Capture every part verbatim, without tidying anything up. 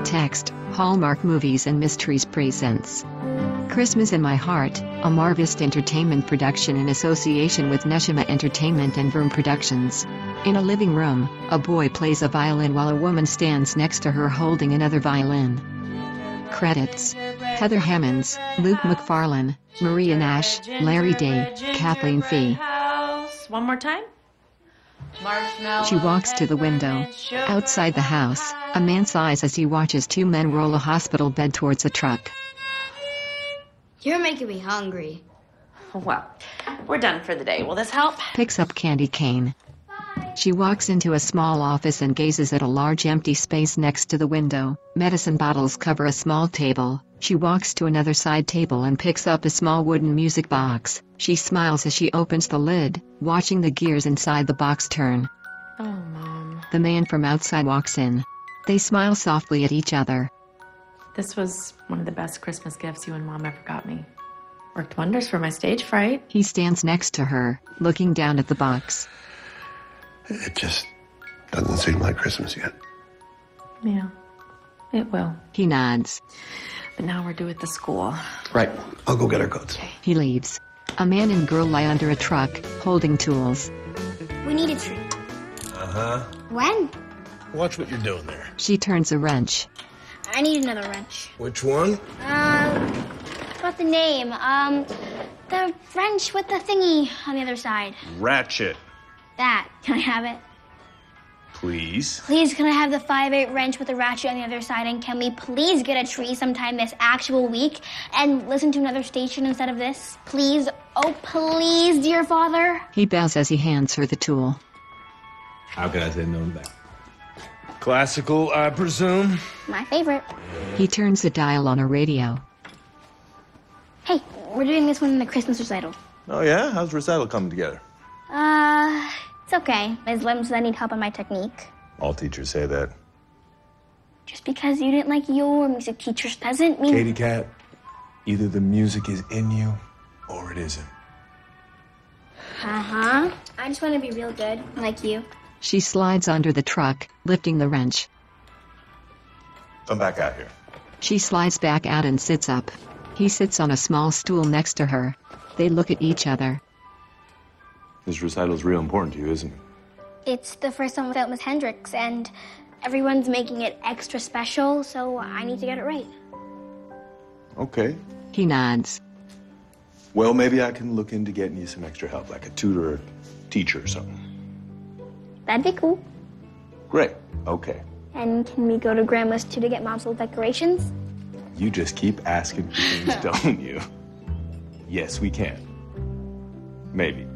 Text, Hallmark Movies and Mysteries presents Christmas in My Heart, a Marvist Entertainment production in association with Neshima Entertainment and Vroom Productions. In a living room, a boy plays a violin while a woman stands next to her holding another violin. Credits: Heather Hammonds, Luke McFarlane, Maria Nash, Larry Day, Kathleen Fee. One more time. She walks to the window. Outside the house, a man sighs as he watches two men roll a hospital bed towards a truck. You're making me hungry. Well, we're done for the day. Will this help? Picks up candy cane. She walks into a small office and gazes at a large empty space next to the window. Medicine bottles cover a small table. She walks to another side table and picks up a small wooden music box. She smiles as she opens the lid, watching the gears inside the box turn. Oh, Mom. The man from outside walks in. They smile softly at each other. This was one of the best Christmas gifts you and Mom ever got me. Worked wonders for my stage fright. He stands next to her, looking down at the box. It just doesn't seem like Christmas yet. Yeah, it will. He nods. But now we're due at the school. Right. I'll go get our coats. He leaves. A man and girl lie under a truck, holding tools. We need a tree. Uh-huh. When? Watch what you're doing there. She turns a wrench. I need another wrench. Which one? Um, what's the name? Um, the wrench with the thingy on the other side. Ratchet. That. Can I have it? Please. Please, can I have the five eight wrench with the ratchet on the other side? And can we please get a tree sometime this actual week and listen to another station instead of this? Please, oh please, dear Father. He bows as he hands her the tool. How can I say no to that? Classical, I presume? My favorite. He turns the dial on a radio. Hey, we're doing this one in the Christmas recital. Oh, yeah? How's recital coming together? Uh, it's okay. Miz Lim says I need help on my technique. All teachers say that. Just because you didn't like your music teachers doesn't mean... Katie Cat, either the music is in you or it isn't. Uh-huh. I just want to be real good, like you. She slides under the truck, lifting the wrench. Come back out here. She slides back out and sits up. He sits on a small stool next to her. They look at each other. This recital's real important to you, isn't it? It's the first one without Miss Hendricks, and everyone's making it extra special, so I need to get it right. Okay. He nods. Well, maybe I can look into getting you some extra help, like a tutor or teacher or something. That'd be cool. Great. Okay. And can we go to Grandma's too to get Mom's little decorations? You just keep asking for things, don't you? Yes, we can. Maybe.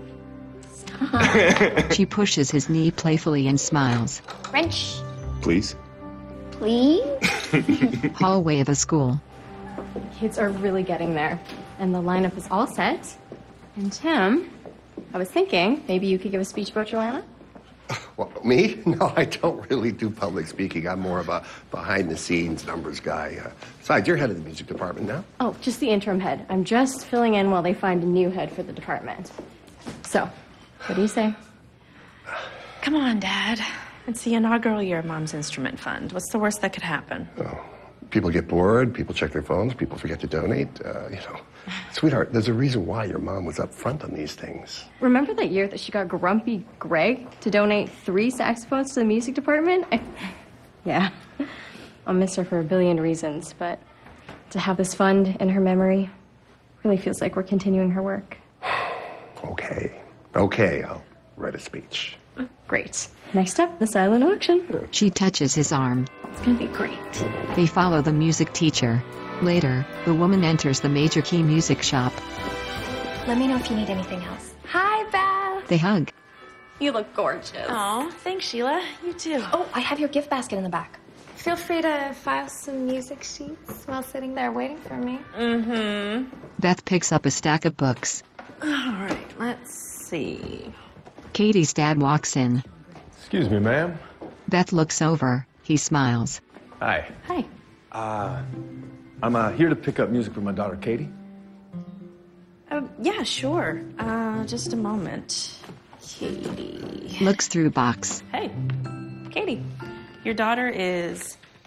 She pushes his knee playfully and smiles. Wrench, Please? please? Hallway of a school. Kids are really getting there, and the lineup is all set. And Tim, I was thinking maybe you could give a speech about Joanna? Well, me? No, I don't really do public speaking. I'm more of a behind-the-scenes numbers guy. Uh, besides, you're head of the music department now. Oh, just the interim head. I'm just filling in while they find a new head for the department. So, what do you say? Come on, Dad. It's the inaugural year of Mom's Instrument Fund. What's the worst that could happen? Oh, people get bored, people check their phones, people forget to donate. Uh, you know, sweetheart, there's a reason why your mom was up front on these things. Remember that year that she got Grumpy Greg to donate three saxophones to the music department? I, yeah, I'll miss her for a billion reasons, but to have this fund in her memory really feels like we're continuing her work. Okay, okay, I'll write a speech. Great. Next up, the silent auction. She touches his arm. It's gonna be great. They follow the music teacher. Later, the woman enters the Major Key music shop. Let me know if you need anything else. Hi, Beth. They hug. You look gorgeous. Oh, thanks, Sheila. You too. Oh, I have your gift basket in the back. Feel free to file some music sheets while sitting there waiting for me. Mm-hmm. Beth picks up a stack of books. All right, let's see. Katie's dad walks in. Excuse me, ma'am. Beth looks over. He smiles. Hi. Hi. Uh, I'm uh, here to pick up music for my daughter, Katie. Uh, yeah, sure. Uh, just a moment. Katie. Looks through box. Hey, Katie. Your daughter is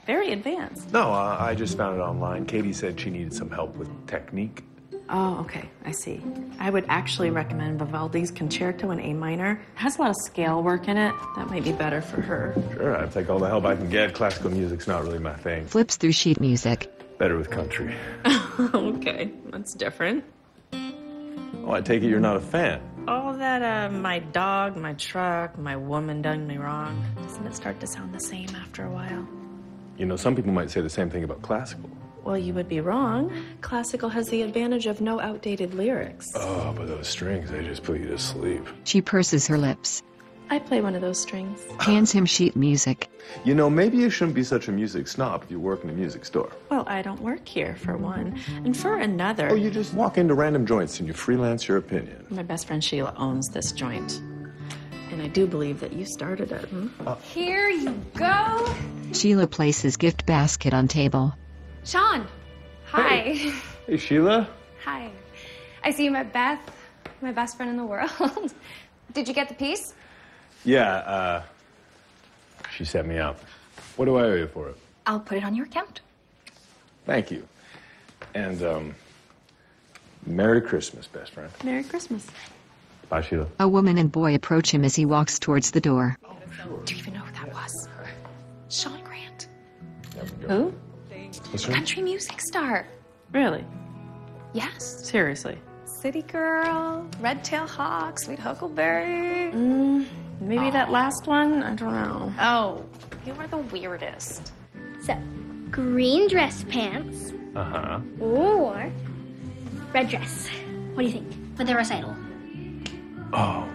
Very advanced. No, uh, I just found it online. Katie said she needed some help with technique. Oh, okay. I see. I would actually recommend Vivaldi's Concerto in A minor. It has a lot of scale work in it. That might be better for her. Sure, I'd take all the help I can get. Classical music's not really my thing. Flips through sheet music. Better with country. Okay, that's different. Oh, I take it you're not a fan. All that, uh, my dog, my truck, my woman done me wrong. Doesn't it start to sound the same after a while? You know, some people might say the same thing about classical. Well, you would be wrong. Classical has the advantage of no outdated lyrics. Oh, but those strings, they just put you to sleep. She purses her lips. I play one of those strings. Hands him sheet music. You know, maybe you shouldn't be such a music snob if you work in a music store. Well, I don't work here, for one. And for another... Oh, you just walk into random joints and you freelance your opinion. My best friend Sheila owns this joint. And I do believe that you started it. Hmm? Uh, Here you go. Sheila places gift basket on table. Sean. Hi. Hey. Hey, Sheila. Hi. I see you met Beth, my best friend in the world. Did you get the piece? Yeah, uh, she set me up. What do I owe you for it? I'll put it on your account. Thank you. And, um, Merry Christmas, best friend. Merry Christmas. Bye, Sheila. A woman and boy approach him as he walks towards the door. Do you even know who that was? Sean Grant. Who? What's her name? Country music star. Really? Yes. Seriously? City Girl, Red Tail Hawk, Sweet Huckleberry. Mm, maybe that last one? I don't know. Oh, you are the weirdest. So, green dress pants Uh-huh. or red dress. What do you think for the recital? Oh.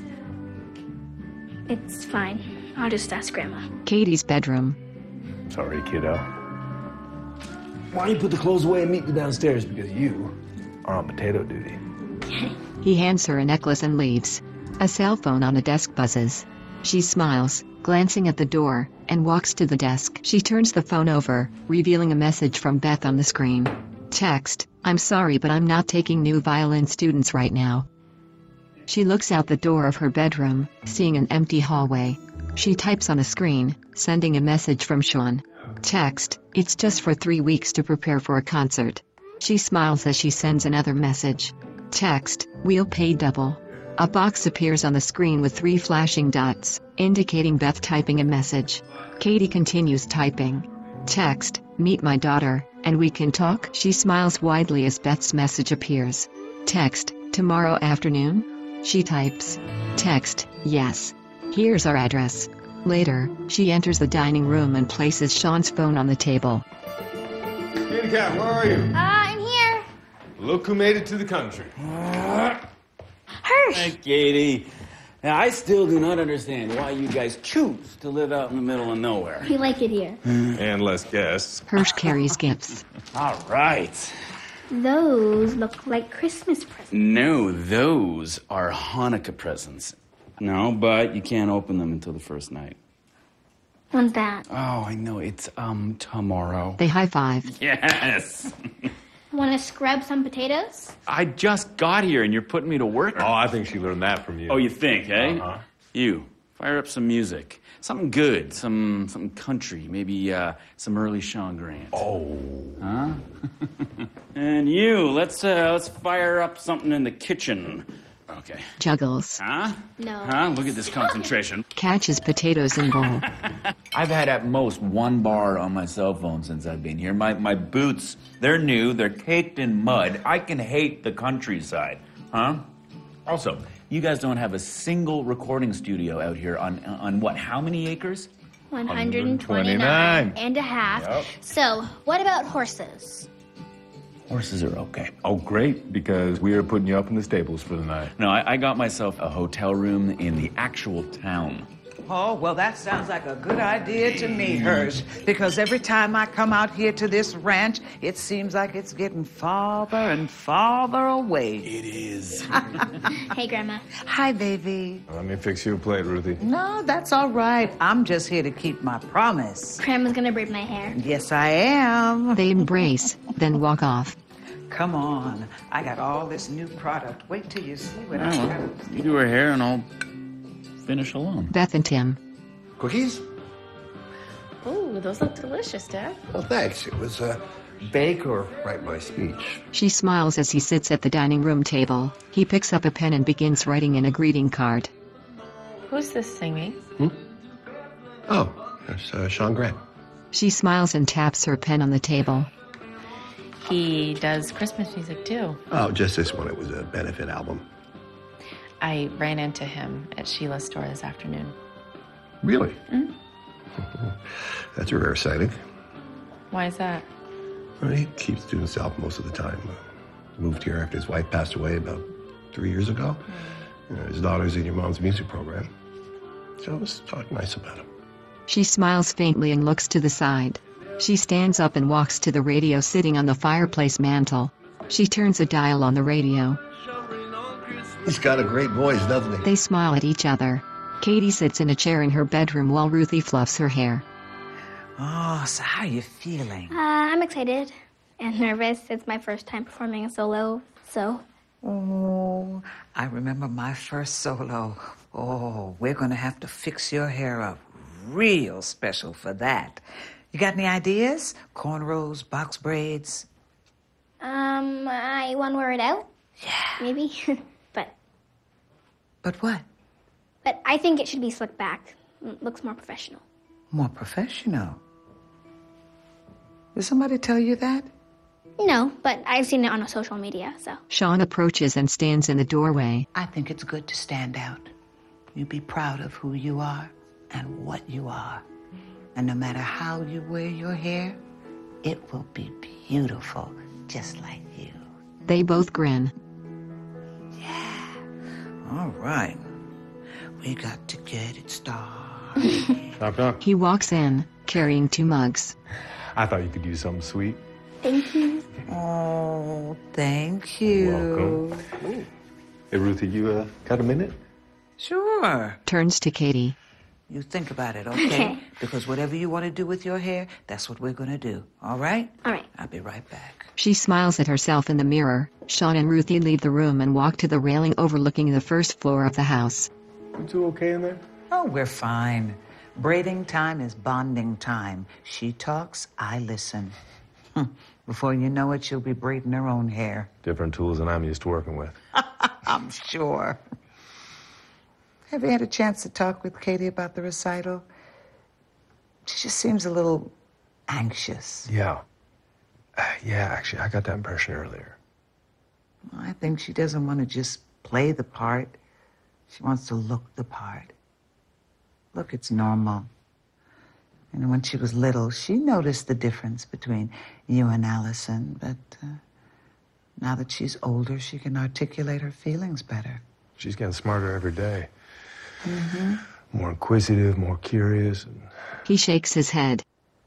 It's fine. I'll just ask Grandma. Katie's bedroom. Sorry, kiddo. Why don't you put the clothes away and meet me downstairs? Because you are on potato duty. He hands her a necklace and leaves. A cell phone on a desk buzzes. She smiles, glancing at the door, and walks to the desk. She turns the phone over, revealing a message from Beth on the screen. Text, I'm sorry but I'm not taking new violin students right now. She looks out the door of her bedroom, seeing an empty hallway. She types on a screen, sending a message from Sean. Text, it's just for three weeks to prepare for a concert. She smiles as she sends another message. Text, we'll pay double. A box appears on the screen with three flashing dots, indicating Beth typing a message. Katie continues typing. Text, meet my daughter, and we can talk? She smiles widely as Beth's message appears. Text, tomorrow afternoon? She types. Text, yes. Here's our address. Later, she enters the dining room and places Sean's phone on the table. Kitty cat, where are you? Uh, I'm here. Look who made it to the country. Hirsch. Hey, Katie. Now, I still do not understand why you guys choose to live out in the middle of nowhere. We like it here. And less guests. Hirsch carries gifts. All right. Those look like Christmas presents. No, those are Hanukkah presents. No, but you can't open them until the first night. When's that? Oh, I know. It's, um, tomorrow. They high-five. Yes. Want to scrub some potatoes? I just got here and you're putting me to work. Oh, I think she learned that from you. Oh, you think, eh? Uh-huh. You, fire up some music. Something good, some something country, maybe uh, some early Sean Grant. Oh. Huh? And you, let's uh, let's fire up something in the kitchen. Okay. Juggles. Huh? No. Huh? Look at this concentration. Catches potatoes in bowl. I've had at most one bar on my cell phone since I've been here. My my boots, they're new, they're caked in mud. I can hate the countryside, huh? Also, you guys don't have a single recording studio out here on on what? How many acres? one hundred twenty-nine and a half. Yep. So, what about horses? Horses are okay. Oh, great, because we are putting you up in the stables for the night. No, I, I got myself a hotel room in the actual town. Oh, well, that sounds like a good idea to me, Hirsch, because every time I come out here to this ranch, it seems like it's getting farther and farther away. It is. Hey, Grandma. Hi, baby. Let me fix you a plate, Ruthie. No, that's all right. I'm just here to keep my promise. Grandma's gonna braid my hair. Yes, I am. They embrace, then walk off. Come on. I got all this new product. Wait till you see what I Oh, got. well, you do her hair and I'll finish alone. Beth and Tim. Cookies? Ooh, those look delicious, Dad. Well, thanks. It was uh, bake or write my speech. She smiles as he sits at the dining room table. He picks up a pen and begins writing in a greeting card. Who's this singing? Hmm? Oh, there's uh, Sean Grant. She smiles and taps her pen on the table. He does Christmas music, too. Oh, just this one. It was a benefit album. I ran into him at Sheila's store this afternoon. Really? Mm? That's a rare sighting. Why is that? Well, he keeps to himself most of the time. Uh, moved here after his wife passed away about three years ago. Mm. You know, his daughter's in your mom's music program. So let's talk nice about him. She smiles faintly and looks to the side. She stands up and walks to the radio sitting on the fireplace mantel. She turns a dial on the radio. He's got a great voice, doesn't he? They smile at each other. Katie sits in a chair in her bedroom while Ruthie fluffs her hair. Oh, so how are you feeling? Uh, I'm excited and nervous. It's my first time performing a solo, so. Oh, I remember my first solo. Oh, we're gonna have to fix your hair up real special for that. You got any ideas? Cornrows, box braids? Um, I want to wear it out. Yeah. Maybe, but. But what? But I think it should be slicked back. It looks more professional. More professional? Did somebody tell you that? No, but I've seen it on a social media, so. Sean approaches and stands in the doorway. I think it's good to stand out. You be proud of who you are and what you are. And no matter how you wear your hair, it will be beautiful, just like you. They both grin. Yeah. All right. We got to get it started. Knock, knock. He walks in, carrying two mugs. I thought you could use something sweet. Thank you. Oh, thank you. Welcome. Hey, Ruthie, you uh, got a minute? Sure. Turns to Katie. You think about it, okay? Okay. Because whatever you want to do with your hair, that's what we're going to do. All right? All right. I'll be right back. She smiles at herself in the mirror. Sean and Ruthie leave the room and walk to the railing overlooking the first floor of the house. You two okay in there? Oh, we're fine. Braiding time is bonding time. She talks, I listen. Before you know it, she'll be braiding her own hair. Different tools than I'm used to working with. I'm sure. Have you had a chance to talk with Katie about the recital? She just seems a little anxious. Yeah. Uh, yeah, actually, I got that impression earlier. I think she doesn't want to just play the part. She wants to look the part. Look, it's normal. And when she was little, she noticed the difference between you and Allison, but uh, now that she's older, she can articulate her feelings better. She's getting smarter every day. Mm-hmm. More inquisitive, more curious. And He shakes his head.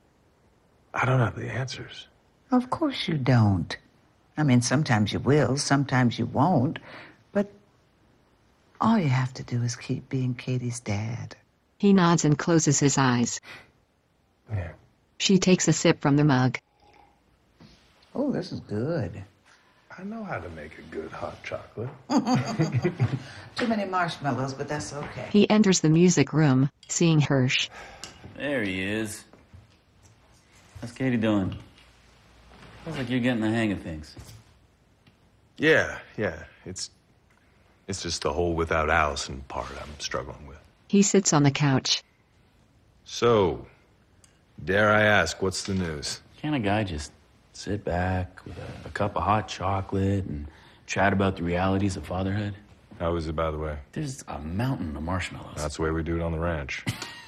I don't have the answers. Of course you don't. I mean, sometimes you will, sometimes you won't, but all you have to do is keep being Katie's dad. He nods and closes his eyes. Yeah. She takes a sip from the mug. Oh, this is good. I know how to make a good hot chocolate. Too many marshmallows, but that's okay. He enters the music room, seeing Hirsch. There he is. How's Katie doing? Feels like you're getting the hang of things. Yeah, yeah. It's it's just the whole without Allison part I'm struggling with. He sits on the couch. So, dare I ask, what's the news? Can't a guy just sit back with a, a cup of hot chocolate and chat about the realities of fatherhood? How is it, by the way? There's a mountain of marshmallows. That's the way we do it on the ranch.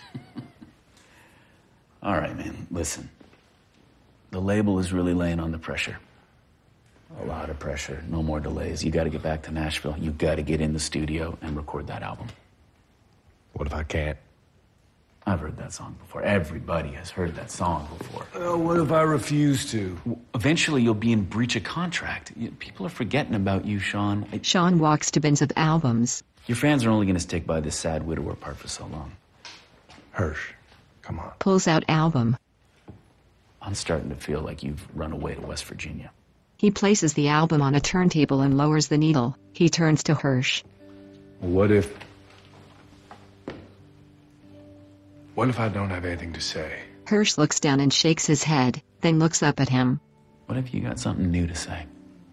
All right, man, listen. The label is really laying on the pressure. A lot of pressure, no more delays. You gotta get back to Nashville. You gotta get in the studio and record that album. What if I can't? I've heard that song before. Everybody has heard that song before. Uh, what if I refuse to? Eventually, you'll be in breach of contract. You- People are forgetting about you, Sean. I- Sean walks to bins of albums. Your fans are only gonna stick by this sad widower part for so long. Hirsch, come on. Pulls out album. I'm starting to feel like you've run away to West Virginia. He places the album on a turntable and lowers the needle. He turns to Hirsch. What if... What if I don't have anything to say? Hirsch looks down and shakes his head, then looks up at him. What if you got something new to say?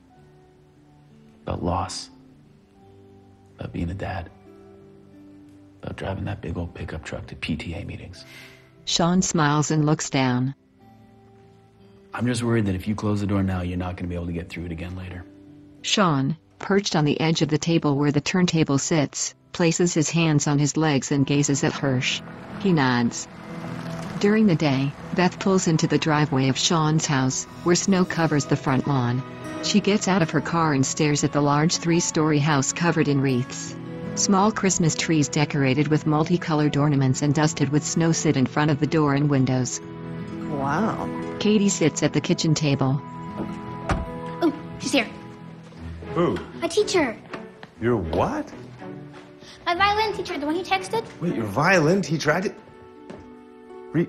About loss? About being a dad? About driving that big old pickup truck to P T A meetings? Sean smiles and looks down. I'm just worried that if you close the door now, you're not going to be able to get through it again later. Sean, perched on the edge of the table where the turntable sits, places his hands on his legs and gazes at Hirsch. He nods. During the day, Beth pulls into the driveway of Sean's house, where snow covers the front lawn. She gets out of her car and stares at the large three-story house covered in wreaths. Small Christmas trees decorated with multicolored ornaments and dusted with snow sit in front of the door and windows. Wow. Katie sits at the kitchen table. Oh, she's here. Who? My teacher. Your what? My violin teacher, the one you texted. Wait, your violin teacher? I did... Re...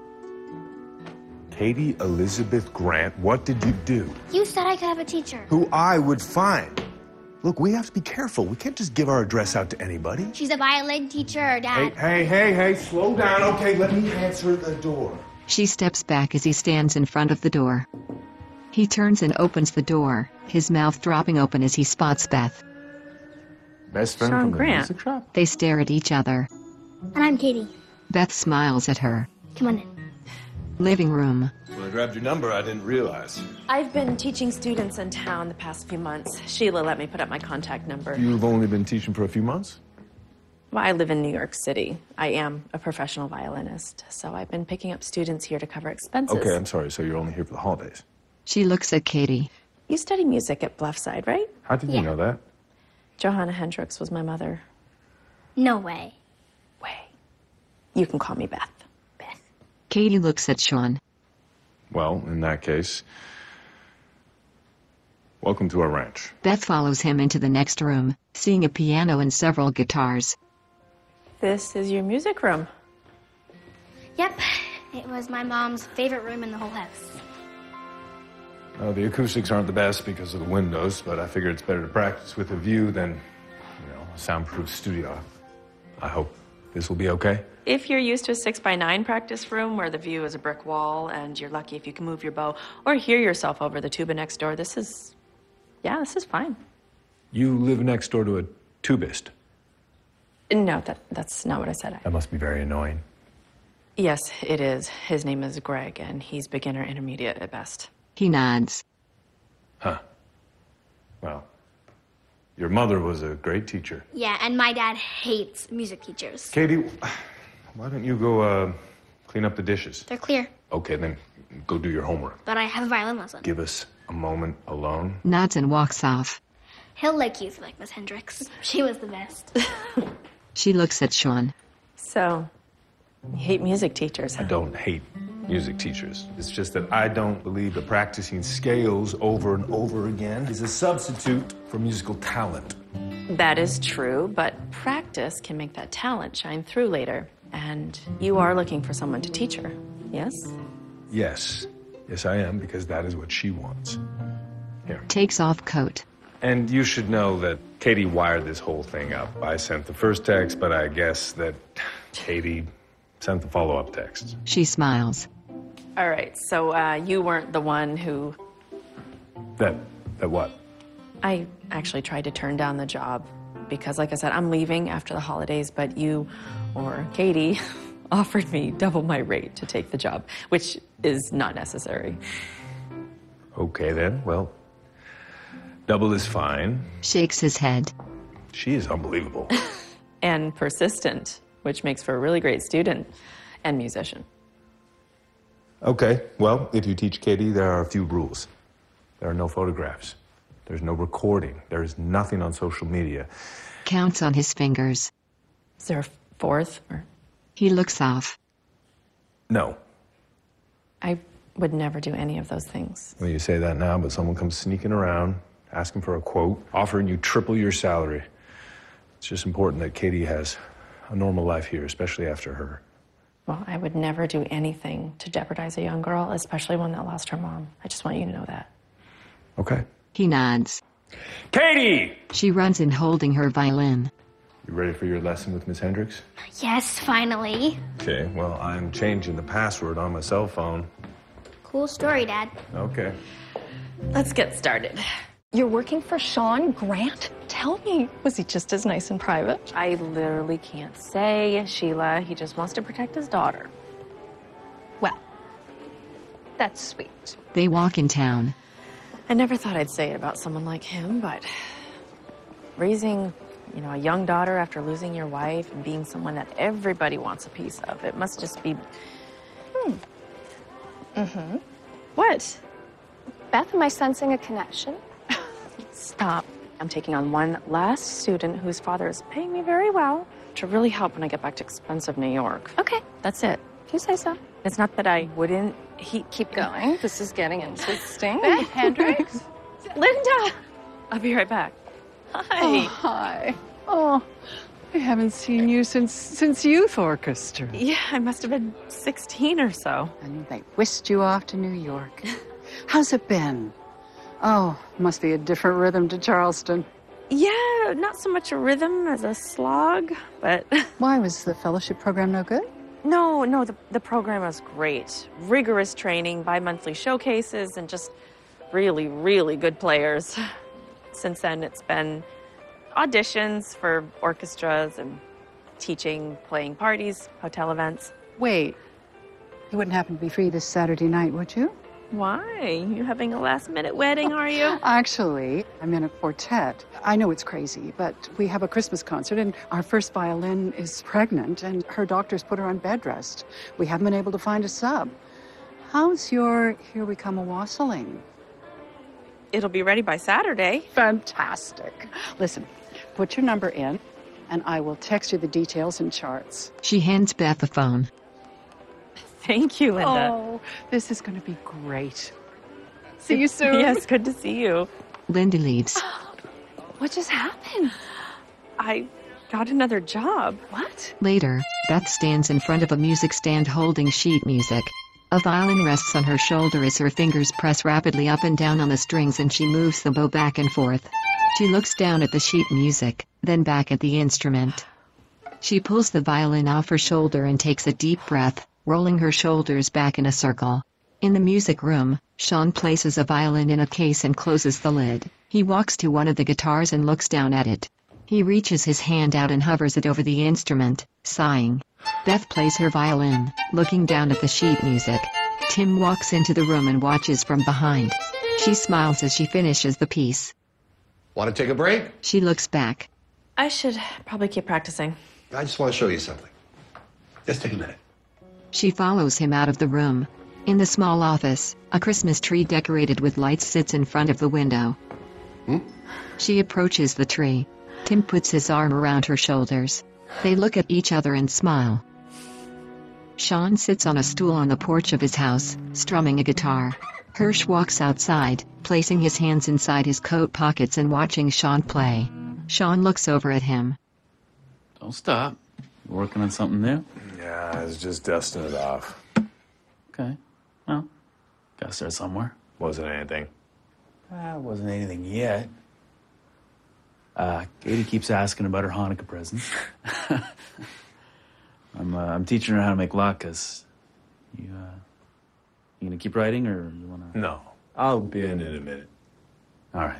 Katie Elizabeth Grant, what did you do? You said I could have a teacher. Who I would find. Look, we have to be careful. We can't just give our address out to anybody. She's a violin teacher, Dad. Hey, hey, hey, hey, slow down. Okay, let me answer the door. She steps back as he stands in front of the door. He turns and opens the door, his mouth dropping open as he spots Beth. Best friend Sean from the Grant. music shop? They stare at each other. And I'm Katie. Beth smiles at her. Come on in. Living room. When I grabbed your number, I didn't realize. I've been teaching students in town the past few months. Sheila let me put up my contact number. You've only been teaching for a few months? Well, I live in New York City. I am a professional violinist, so I've been picking up students here to cover expenses. Okay, I'm sorry. So you're only here for the holidays. She looks at Katie. You study music at Bluffside, right? How did Yeah. you know that? Johanna Hendricks was my mother. No way. Way. You can call me Beth. Beth. Katie looks at Sean. Well, in that case, welcome to our ranch. Beth follows him into the next room, seeing a piano and several guitars. This is your music room. Yep. It was my mom's favorite room in the whole house. Uh, the acoustics aren't the best because of the windows, but I figure it's better to practice with a view than, you know, a soundproof studio. I hope this will be okay. If you're used to a six by nine practice room where the view is a brick wall and you're lucky if you can move your bow or hear yourself over the tuba next door, this is, yeah, this is fine. You live next door to a tubist. No, that, that's not what I said. That must be very annoying. Yes, it is. His name is Greg, and he's beginner intermediate at best. He nods. Huh. Well, your mother was a great teacher. Yeah, and my dad hates music teachers. Katie, why don't you go uh, clean up the dishes? They're clear, Okay, then go do your homework. but I have a violin lesson. Give us a moment alone. Nods and walks off. He'll like you like Miss Hendricks. She was the best. She looks at Sean. So, you hate music teachers, huh? I don't hate music teachers. It's just that I don't believe that practicing scales over and over again is a substitute for musical talent. That is true, but practice can make that talent shine through later. And you are looking for someone to teach her, yes? Yes. Yes, I am, because that is what she wants. Here. Takes off coat. And you should know that Katie wired this whole thing up. I sent the first text, but I guess that Katie sent the follow-up text. She smiles. All right, so uh, you weren't the one who... That, that what? I actually tried to turn down the job because, like I said, I'm leaving after the holidays, but you, or Katie, offered me double my rate to take the job, which is not necessary. Okay, then. Well, double is fine. Shakes his head. She is unbelievable. And persistent, which makes for a really great student and musician. Okay, well, if you teach Katie, there are a few rules. There are no photographs. There's no recording. There is nothing on social media. Counts on his fingers. Is there a fourth? Or... He looks off. No. I would never do any of those things. Well, you say that now, but someone comes sneaking around, asking for a quote, offering you triple your salary. It's just important that Katie has a normal life here, especially after her. Well, I would never do anything to jeopardize a young girl, especially one that lost her mom. I just want you to know that. Okay. He nods. Katie! She runs in holding her violin. You ready for your lesson with Miss Hendricks? Yes, finally. Okay, well, I'm changing the password on my cell phone. Cool story, Dad. Okay. Let's get started. You're working for Sean Grant? Tell me, was he just as nice in private? I literally can't say, Sheila. He just wants to protect his daughter. Well, that's sweet. They walk in town. I never thought I'd say it about someone like him, but raising, you know, a young daughter after losing your wife and being someone that everybody wants a piece of, it must just be... Hmm. Mm-hmm. What? Beth, am I sensing a connection? Stop. I'm taking on one last student whose father is paying me very well to really help when I get back to expensive New York. Okay. That's it. If you say so. It's not that I wouldn't. He Keep going. This is getting interesting. Beth Hendricks? Linda! I'll be right back. Hi. Oh, hi. Oh, I haven't seen you since since youth orchestra. Yeah, I must have been sixteen or so. And they whisked you off to New York. How's it been? Oh, must be a different rhythm to Charleston. Yeah, not so much a rhythm as a slog, but... Why, was the fellowship program no good? No, no, the, the program was great. Rigorous training, bi-monthly showcases, and just really, really good players. Since then, it's been auditions for orchestras and teaching, playing parties, hotel events. Wait, you wouldn't happen to be free this Saturday night, would you? Why? You having a last-minute wedding, are you? Actually, I'm in a quartet. I know it's crazy, but we have a Christmas concert, and our first violin is pregnant, and her doctors put her on bed rest. We haven't been able to find a sub. How's your Here We Come A-Wassailing? It'll be ready by Saturday. Fantastic. Listen, put your number in, and I will text you the details and charts. She hands Beth a phone. Thank you, Linda. Oh, this is going to be great. See you soon. Yes, good to see you. Linda leaves. What just happened? I got another job. What? Later, Beth stands in front of a music stand holding sheet music. A violin rests on her shoulder as her fingers press rapidly up and down on the strings and she moves the bow back and forth. She looks down at the sheet music, then back at the instrument. She pulls the violin off her shoulder and takes a deep breath, rolling her shoulders back in a circle. In the music room, Sean places a violin in a case and closes the lid. He walks to one of the guitars and looks down at it. He reaches his hand out and hovers it over the instrument, sighing. Beth plays her violin, looking down at the sheet music. Tim walks into the room and watches from behind. She smiles as she finishes the piece. Want to take a break? She looks back. I should probably keep practicing. I just want to show you something. Just take a minute. She follows him out of the room. In the small office, a Christmas tree decorated with lights sits in front of the window. Hmm? She approaches the tree. Tim puts his arm around her shoulders. They look at each other and smile. Sean sits on a stool on the porch of his house, strumming a guitar. Hirsch walks outside, placing his hands inside his coat pockets and watching Sean play. Sean looks over at him. Don't stop. You working on something new? Yeah, I was just dusting it off. Okay. Well, gotta start somewhere. Wasn't anything. Ah, wasn't anything yet. Uh, Katie keeps asking about her Hanukkah presents. I'm, uh, I'm teaching her how to make latkes. You, uh, you gonna keep writing, or you wanna? No, I'll be in in a minute. All right.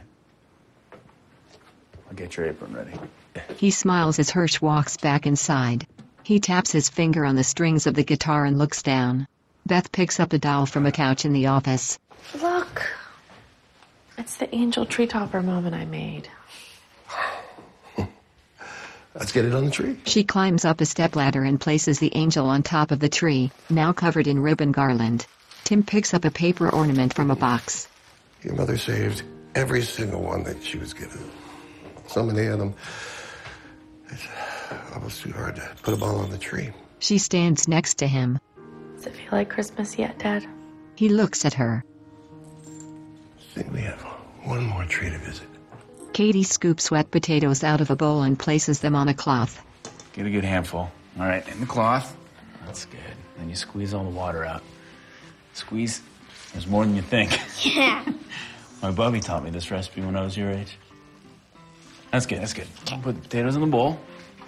I'll get your apron ready. He smiles as Hirsch walks back inside. He taps his finger on the strings of the guitar and looks down. Beth picks up a doll from a couch in the office. Look. It's the angel tree topper Mom and I made. Let's get it on the tree. She climbs up a stepladder and places the angel on top of the tree, now covered in ribbon garland. Tim picks up a paper ornament from a box. Your mother saved every single one that she was given. So many of them. It's almost too hard to put them all on the tree. She stands next to him. Does it feel like Christmas yet, Dad? He looks at her. I think we have one more tree to visit. Katie scoops wet potatoes out of a bowl and places them on a cloth. Get a good handful. All right, in the cloth. That's good. Then you squeeze all the water out. Squeeze. There's more than you think. Yeah. My Bubby taught me this recipe when I was your age. That's good, that's good. Put the potatoes in the bowl.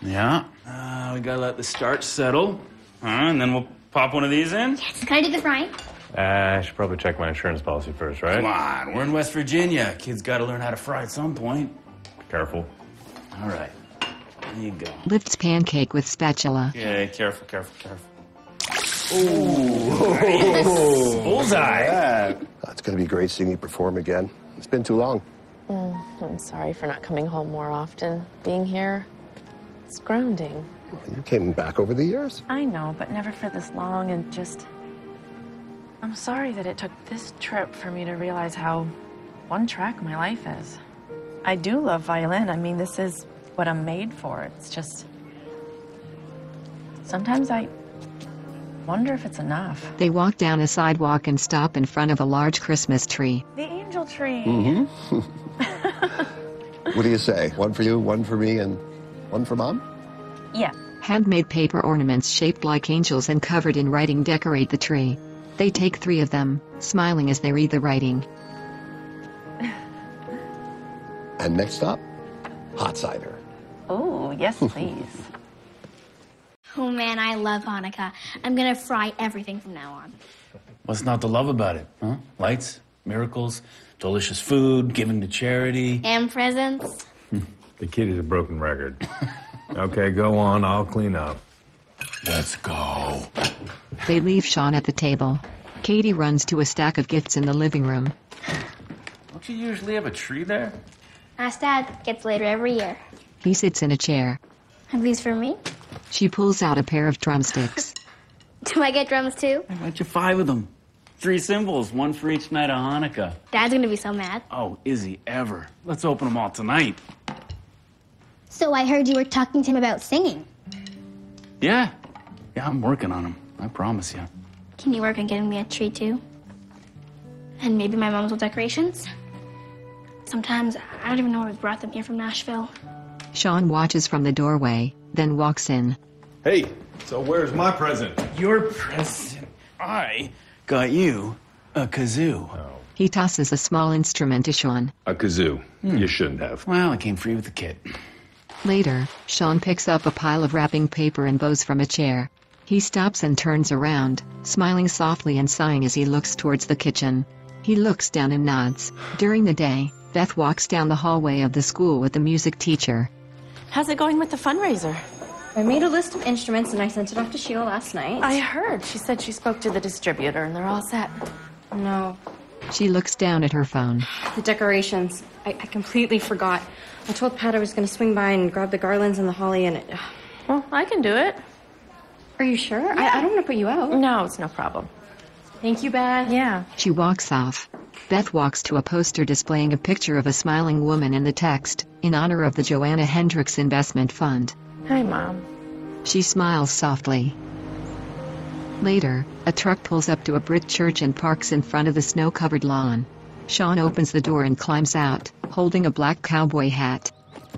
Yeah. Uh, we gotta let the starch settle. Uh, and then we'll pop one of these in. Yes. Can I do the frying? Uh, I should probably check my insurance policy first, right? Come on, we're in West Virginia. Kids gotta learn how to fry at some point. Careful. All right. There you go. Lifts pancake with spatula. Okay, careful, careful, careful. Ooh. Nice. Bullseye. Yeah. It's going to be great seeing you perform again. It's been too long. Mm, I'm sorry for not coming home more often. Being here, it's grounding. You came back over the years. I know, but never for this long, and just... I'm sorry that it took this trip for me to realize how one-track my life is. I do love violin. I mean, this is what I'm made for. It's just... Sometimes I wonder if it's enough. They walk down a sidewalk and stop in front of a large Christmas tree. The angel tree. Mm-hmm. What do you say? One for you, one for me, and one for Mom? Yeah. Handmade paper ornaments shaped like angels and covered in writing decorate the tree. They take three of them, smiling as they read the writing. And next up, hot cider. Oh, yes, please. Oh man, I love Hanukkah. I'm gonna fry everything from now on. What's not to love about it, huh? Lights, miracles, delicious food, giving to charity. And presents. The kid is a broken record. Okay, go on. I'll clean up. Let's go. They leave Sean at the table. Katie runs to a stack of gifts in the living room. Don't you usually have a tree there? Ask Dad. Gets later every year. He sits in a chair. Have these for me? She pulls out a pair of drumsticks. Do I get drums too? I got you five of them. Three cymbals, one for each night of Hanukkah. Dad's gonna be so mad. Oh, is he ever? Let's open them all tonight. So I heard you were talking to him about singing. Yeah. Yeah, I'm working on them. I promise you. Can you work on getting me a tree too? And maybe my mom's old decorations? Sometimes I don't even know why we brought them here from Nashville. Sean watches from the doorway, then walks in. Hey, so where's my present? Your present. I got you a kazoo. Oh. He tosses a small instrument to Sean. A kazoo. Hmm. You shouldn't have. Well, it came free with the kit. Later, Sean picks up a pile of wrapping paper and bows from a chair. He stops and turns around, smiling softly and sighing as he looks towards the kitchen. He looks down and nods. During the day, Beth walks down the hallway of the school with the music teacher. How's it going with the fundraiser? I made a list of instruments and I sent it off to Sheila last night. I heard. She said she spoke to the distributor and they're all set. No. She looks down at her phone. The decorations. I, I completely forgot. I told Pat I was going to swing by and grab the garlands and the holly and it... Well, I can do it. Are you sure? Yeah. I, I don't want to put you out. No, it's no problem. Thank you, Beth. Yeah. She walks off. Beth walks to a poster displaying a picture of a smiling woman and the text, "In honor of the Joanna Hendricks Investment Fund." Hi, Mom. She smiles softly. Later, a truck pulls up to a brick church and parks in front of the snow-covered lawn. Sean opens the door and climbs out, holding a black cowboy hat.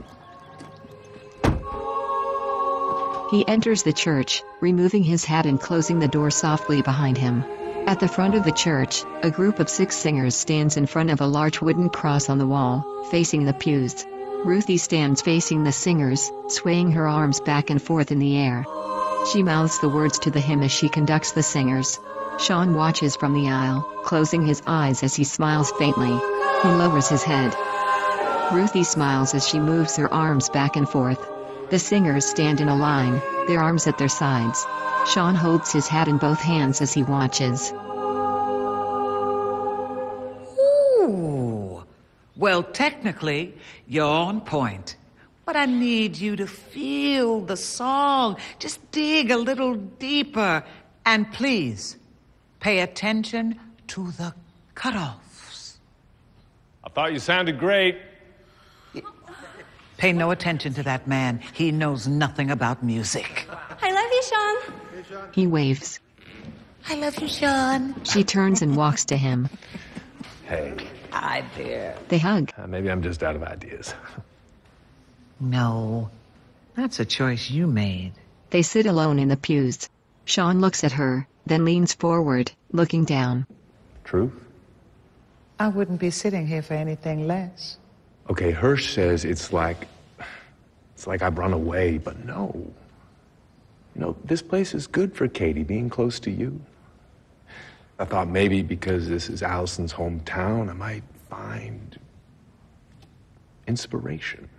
He enters the church, removing his hat and closing the door softly behind him. At the front of the church, a group of six singers stands in front of a large wooden cross on the wall, facing the pews. Ruthie stands facing the singers, swaying her arms back and forth in the air. She mouths the words to the hymn as she conducts the singers. Sean watches from the aisle, closing his eyes as he smiles faintly. He lowers his head. Ruthie smiles as she moves her arms back and forth. The singers stand in a line, their arms at their sides. Sean holds his hat in both hands as he watches. Ooh. Well, technically, you're on point. But I need you to feel the song. Just dig a little deeper. And please, pay attention to the cutoffs. I thought you sounded great. Pay no attention to that man. He knows nothing about music. I love you, Sean. He waves. I love you, Sean. She turns and walks to him. Hey. Hi there. They hug. Uh, maybe I'm just out of ideas. No, that's a choice you made. They sit alone in the pews. Sean looks at her, then leans forward, looking down. Truth? I wouldn't be sitting here for anything less. Okay, Hirsch says it's like It's like I've run away, but no. You know, this place is good for Katie, being close to you. I thought maybe because this is Allison's hometown, I might find inspiration.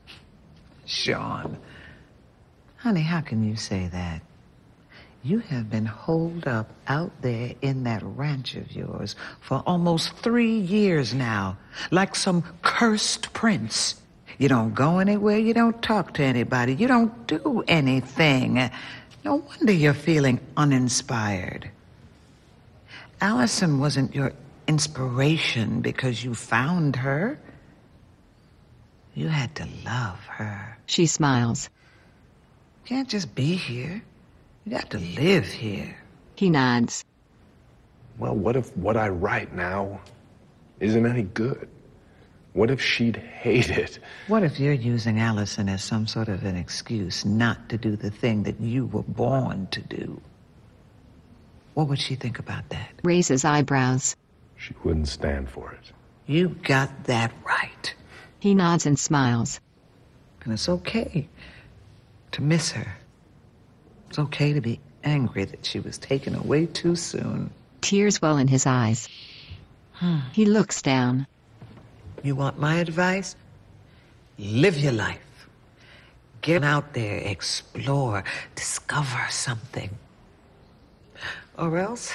Sean, honey, how can you say that? You have been holed up out there in that ranch of yours for almost three years now, like some cursed prince. You don't go anywhere, you don't talk to anybody, you don't do anything. No wonder you're feeling uninspired. Allison wasn't your inspiration because you found her. You had to love her. She smiles. You can't just be here. You got to live here. He nods. Well, what if what I write now isn't any good? What if she'd hate it? What if you're using Allison as some sort of an excuse not to do the thing that you were born to do? What would she think about that? Raises eyebrows. She wouldn't stand for it. You got that right. He nods and smiles. And it's okay to miss her. It's okay to be angry that she was taken away too soon. Tears well in his eyes. Hmm. He looks down. You want my advice? Live your life. Get out there, explore, discover something. Or else,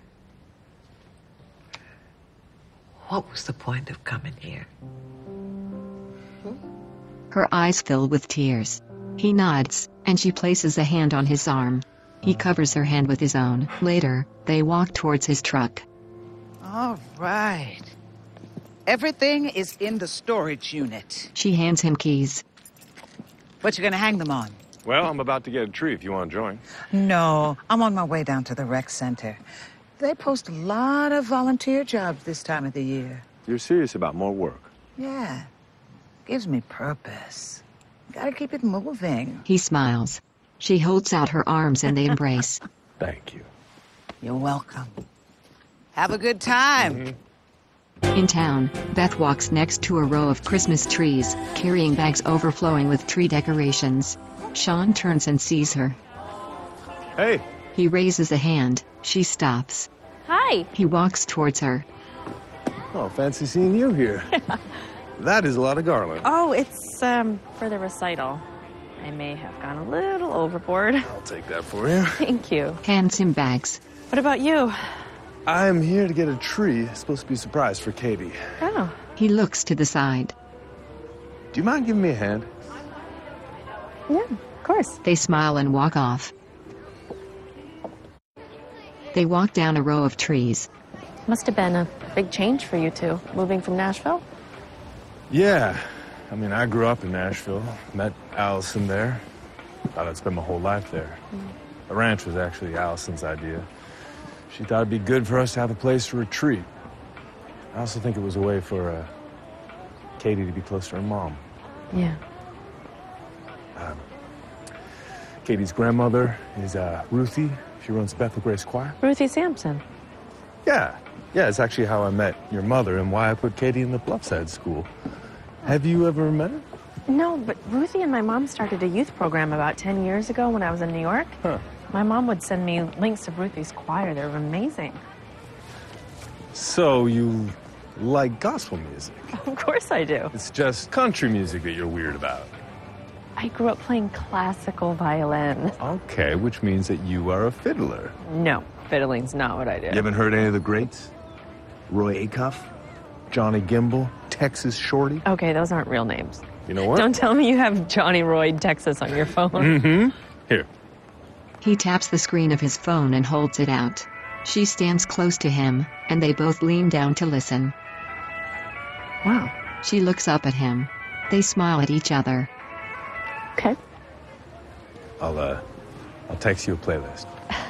what was the point of coming here? Her eyes fill with tears. He nods, and she places a hand on his arm. He covers her hand with his own. Later, they walk towards his truck. All right. Everything is in the storage unit. She hands him keys. What you gonna hang them on? Well, I'm about to get a tree if you want to join. No, I'm on my way down to the rec center. They post a lot of volunteer jobs this time of the year. You're serious about more work? Yeah. Gives me purpose. Gotta keep it moving. He smiles. She holds out her arms and they embrace. Thank you. You're welcome. Have a good time. Mm-hmm. In town, Beth walks next to a row of Christmas trees, carrying bags overflowing with tree decorations. Sean turns and sees her. Hey. He raises a hand. She stops. Hi. He walks towards her. Oh, fancy seeing you here. That is a lot of garland. Oh, it's um for the recital. I may have gone a little overboard. I'll take that for you. Thank you. Hands him bags. What about you? I'm here to get a tree. It's supposed to be a surprise for Katie. Oh. He looks to the side. Do you mind giving me a hand? Yeah, of course. They smile and walk off. They walk down a row of trees. Must have been a big change for you two, moving from Nashville. Yeah. I mean, I grew up in Nashville. Met Allison there. Thought I'd spend my whole life there. Mm. The ranch was actually Allison's idea. She thought it'd be good for us to have a place to retreat. I also think it was a way for uh, Katie to be close to her mom. Yeah. Um, Katie's grandmother is uh, Ruthie. She runs Bethel Grace Choir. Ruthie Sampson. Yeah. Yeah, it's actually how I met your mother and why I put Katie in the Bluffside School. Have you ever met her? No, but Ruthie and my mom started a youth program about ten years ago when I was in New York. Huh. My mom would send me links of Ruthie's choir. They were amazing. So you like gospel music? Of course I do. It's just country music that you're weird about. I grew up playing classical violin. Okay, which means that you are a fiddler. No, fiddling's not what I do. You haven't heard any of the greats? Roy Acuff, Johnny Gimbel, Texas Shorty? Okay, those aren't real names. You know what? Don't tell me you have Johnny Roy Texas on your phone. Mm-hmm. Here. He taps the screen of his phone and holds it out. She stands close to him, and they both lean down to listen. Wow. She looks up at him. They smile at each other. Okay. I'll, uh, I'll text you a playlist.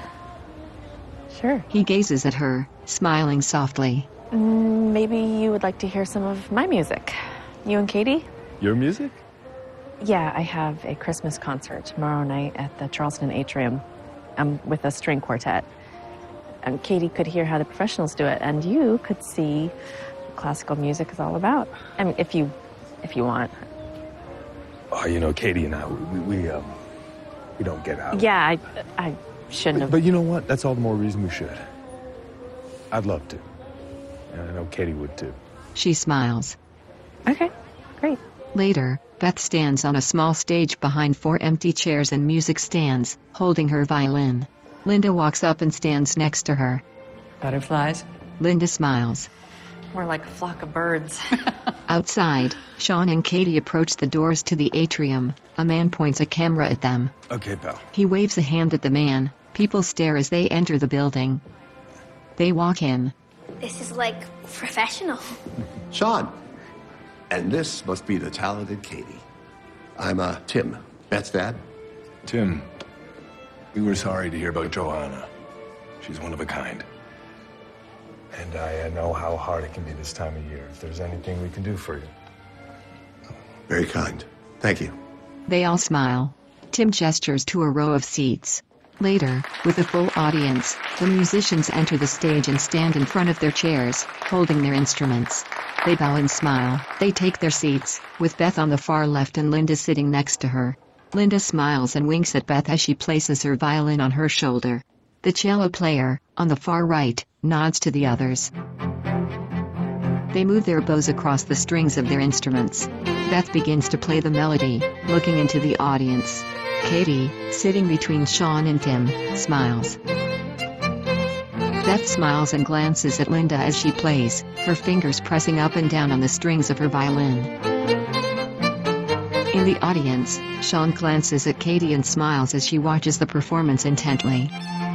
Sure. He gazes at her, smiling softly. Mm, maybe you would like to hear some of my music. You and Katie? Your music? Yeah, I have a Christmas concert tomorrow night at the Charleston Atrium. I'm with a string quartet. And Katie could hear how the professionals do it, and you could see what classical music is all about. I mean, if you, if you want. Oh, you know, Katie and I, we, we, um, we don't get out. Yeah, I, I shouldn't But, have. but you know what? That's all the more reason we should. I'd love to. And I know Katie would too. She smiles. Okay, great. Later, Beth stands on a small stage behind four empty chairs and music stands, holding her violin. Linda walks up and stands next to her. Butterflies? Linda smiles. We're like a flock of birds. Outside, Sean and Katie approach the doors to the atrium. A man points a camera at them. Okay, pal. He waves a hand at the man. People stare as they enter the building. They walk in. This is like professional. Sean. And this must be the talented Katie. I'm, uh, Tim. Beth's dad. Tim, we were sorry to hear about Joanna. She's one of a kind. And I uh, know how hard it can be this time of year. If there's anything we can do for you. Very kind. Thank you. They all smile. Tim gestures to a row of seats. Later, with a full audience, the musicians enter the stage and stand in front of their chairs, holding their instruments. They bow and smile. They take their seats, with Beth on the far left and Linda sitting next to her. Linda smiles and winks at Beth as she places her violin on her shoulder. The cello player, on the far right, nods to the others. They move their bows across the strings of their instruments. Beth begins to play the melody, looking into the audience. Katie, sitting between Sean and Tim, smiles. Beth smiles and glances at Linda as she plays, her fingers pressing up and down on the strings of her violin. In the audience, Sean glances at Katie and smiles as she watches the performance intently.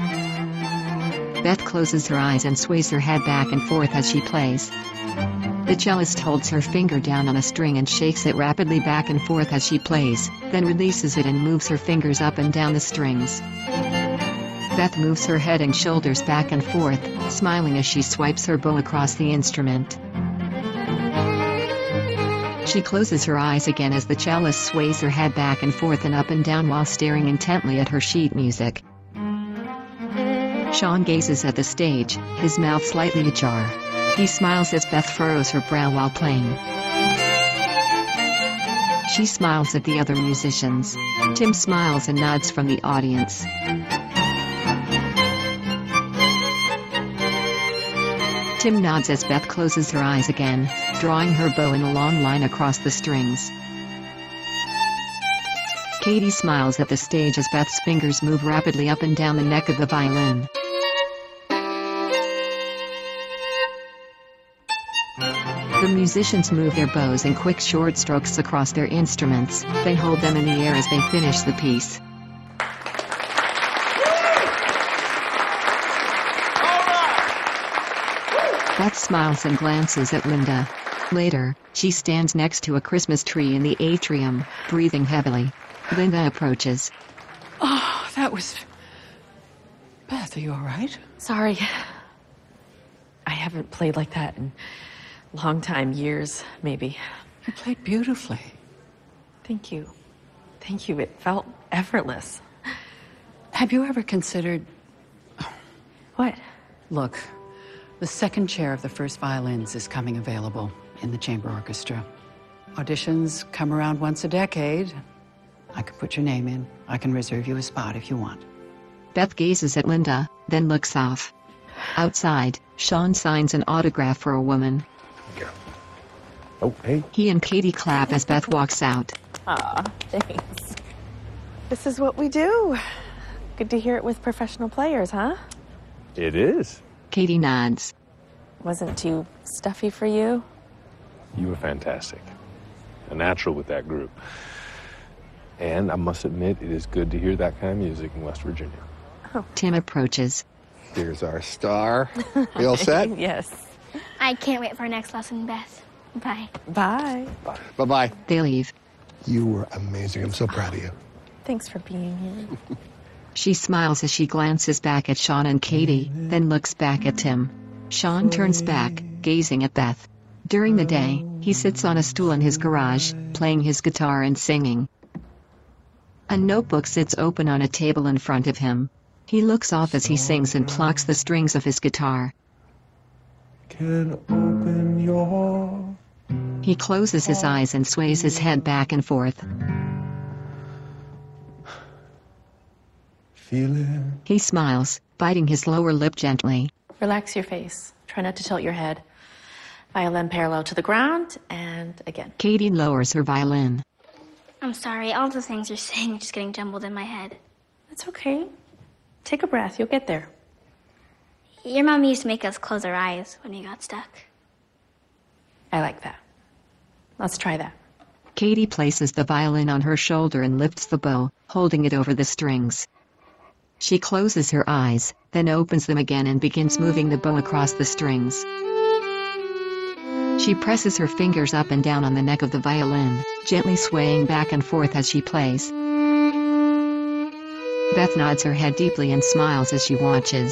Beth closes her eyes and sways her head back and forth as she plays. The cellist holds her finger down on a string and shakes it rapidly back and forth as she plays, then releases it and moves her fingers up and down the strings. Beth moves her head and shoulders back and forth, smiling as she swipes her bow across the instrument. She closes her eyes again as the cellist sways her head back and forth and up and down while staring intently at her sheet music. Sean gazes at the stage, his mouth slightly ajar. He smiles as Beth furrows her brow while playing. She smiles at the other musicians. Tim smiles and nods from the audience. Tim nods as Beth closes her eyes again, drawing her bow in a long line across the strings. Katie smiles at the stage as Beth's fingers move rapidly up and down the neck of the violin. The musicians move their bows in quick short strokes across their instruments, then hold them in the air as they finish the piece. Beth smiles and glances at Linda. Later, she stands next to a Christmas tree in the atrium, breathing heavily. Linda approaches. Oh, that was... Beth, are you all right? Sorry. I haven't played like that in a long time, years, maybe. You played beautifully. Thank you. Thank you. It felt effortless. Have you ever considered... What? Look, the second chair of the first violins is coming available in the chamber orchestra. Auditions come around once a decade. I can put your name in. I can reserve you a spot if you want. Beth gazes at Linda, then looks off. Outside, Sean signs an autograph for a woman. Oh, hey. He and Katie clap as Beth walks out. Aw, thanks. This is what we do. Good to hear it with professional players, huh? It is. Katie nods. Wasn't too stuffy for you? You were fantastic. A natural with that group. And I must admit, it is good to hear that kind of music in West Virginia. Oh. Tim approaches. Here's our star. You all set? Yes. I can't wait for our next lesson, Beth. Bye. Bye. Bye. Bye-bye. They leave. You were amazing. I'm so proud of you. Thanks for being here. She smiles as she glances back at Sean and Katie, then looks back at Tim. Sean turns back, gazing at Beth. During the day, he sits on a stool in his garage, playing his guitar and singing. A notebook sits open on a table in front of him. He looks off as he sings and plucks the strings of his guitar. Can open your... He closes his eyes and sways his head back and forth. Feel it? He smiles, biting his lower lip gently. Relax your face. Try not to tilt your head. Violin parallel to the ground, and again. Katie lowers her violin. I'm sorry, all the things you're saying are just getting jumbled in my head. It's okay. Take a breath, you'll get there. Your mom used to make us close our eyes when we got stuck. I like that. Let's try that. Katie places the violin on her shoulder and lifts the bow, holding it over the strings. She closes her eyes, then opens them again and begins moving the bow across the strings. She presses her fingers up and down on the neck of the violin, gently swaying back and forth as she plays. Beth nods her head deeply and smiles as she watches.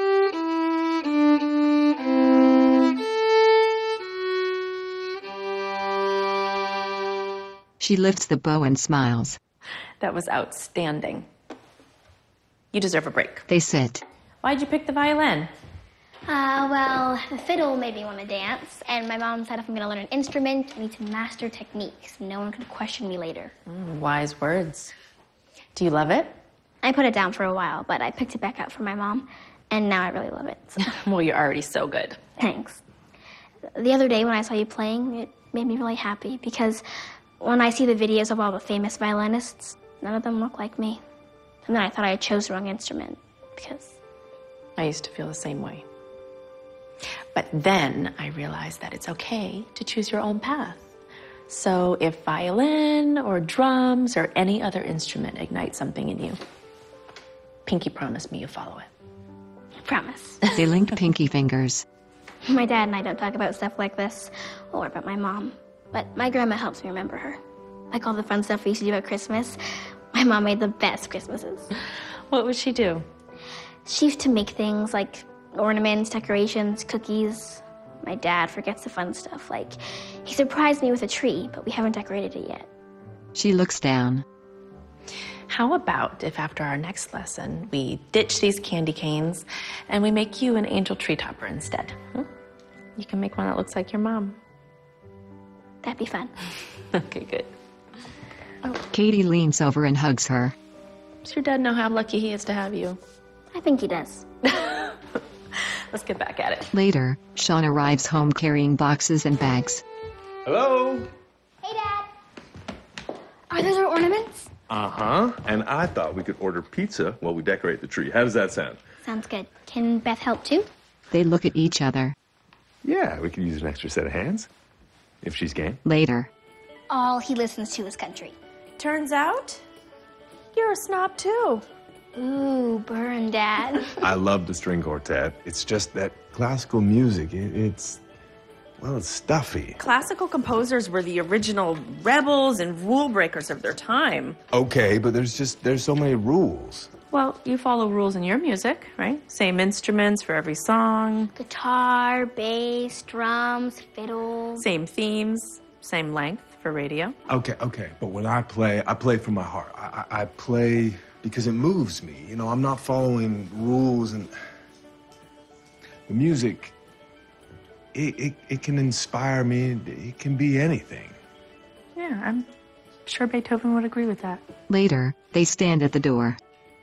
She lifts the bow and smiles. That was outstanding. You deserve a break. They sit. Why'd you pick the violin? Uh, well, the fiddle made me want to dance, and my mom said if I'm going to learn an instrument, I need to master techniques. No one could question me later. Mm, wise words. Do you love it? I put it down for a while, but I picked it back up for my mom, and now I really love it. So. Well, you're already so good. Thanks. The other day when I saw you playing, it made me really happy, because when I see the videos of all the famous violinists, none of them look like me. And then I thought I had chose the wrong instrument, because... I used to feel the same way. But then I realized that it's okay to choose your own path. So if violin or drums or any other instrument ignites something in you, Pinky promised me you follow it. I promise. They link pinky fingers. My dad and I don't talk about stuff like this, or about my mom. But my grandma helps me remember her. Like all the fun stuff we used to do at Christmas. My mom made the best Christmases. What would she do? She used to make things like ornaments, decorations, cookies. My dad forgets the fun stuff, like he surprised me with a tree, but we haven't decorated it yet. She looks down. How about if after our next lesson, we ditch these candy canes and we make you an angel tree topper instead? Hmm? You can make one that looks like your mom. That'd be fun. Okay, good. Oh. Katie leans over and hugs her. Does your dad know how lucky he is to have you? I think he does. Let's get back at it. Later, Sean arrives home carrying boxes and bags. Hello? Hey, Dad. Are those our ornaments? Uh-huh. And I thought we could order pizza while we decorate the tree. How does that sound? Sounds good. Can Beth help too? They look at each other. Yeah, we could use an extra set of hands, if she's game. Later. All he listens to is country. Turns out, you're a snob too. Ooh, burn, Dad. I love the string quartet. It's just that classical music, it, it's, well, it's stuffy. Classical composers were the original rebels and rule breakers of their time. Okay, but there's just, there's so many rules. Well, you follow rules in your music, right? Same instruments for every song. Guitar, bass, drums, fiddle. Same themes, same length for radio. Okay, okay, but when I play, I play from my heart. I, I, I play because it moves me. You know, I'm not following rules, and the music, it, it, it can inspire me. It can be anything. Yeah, I'm sure Beethoven would agree with that. Later, they stand at the door.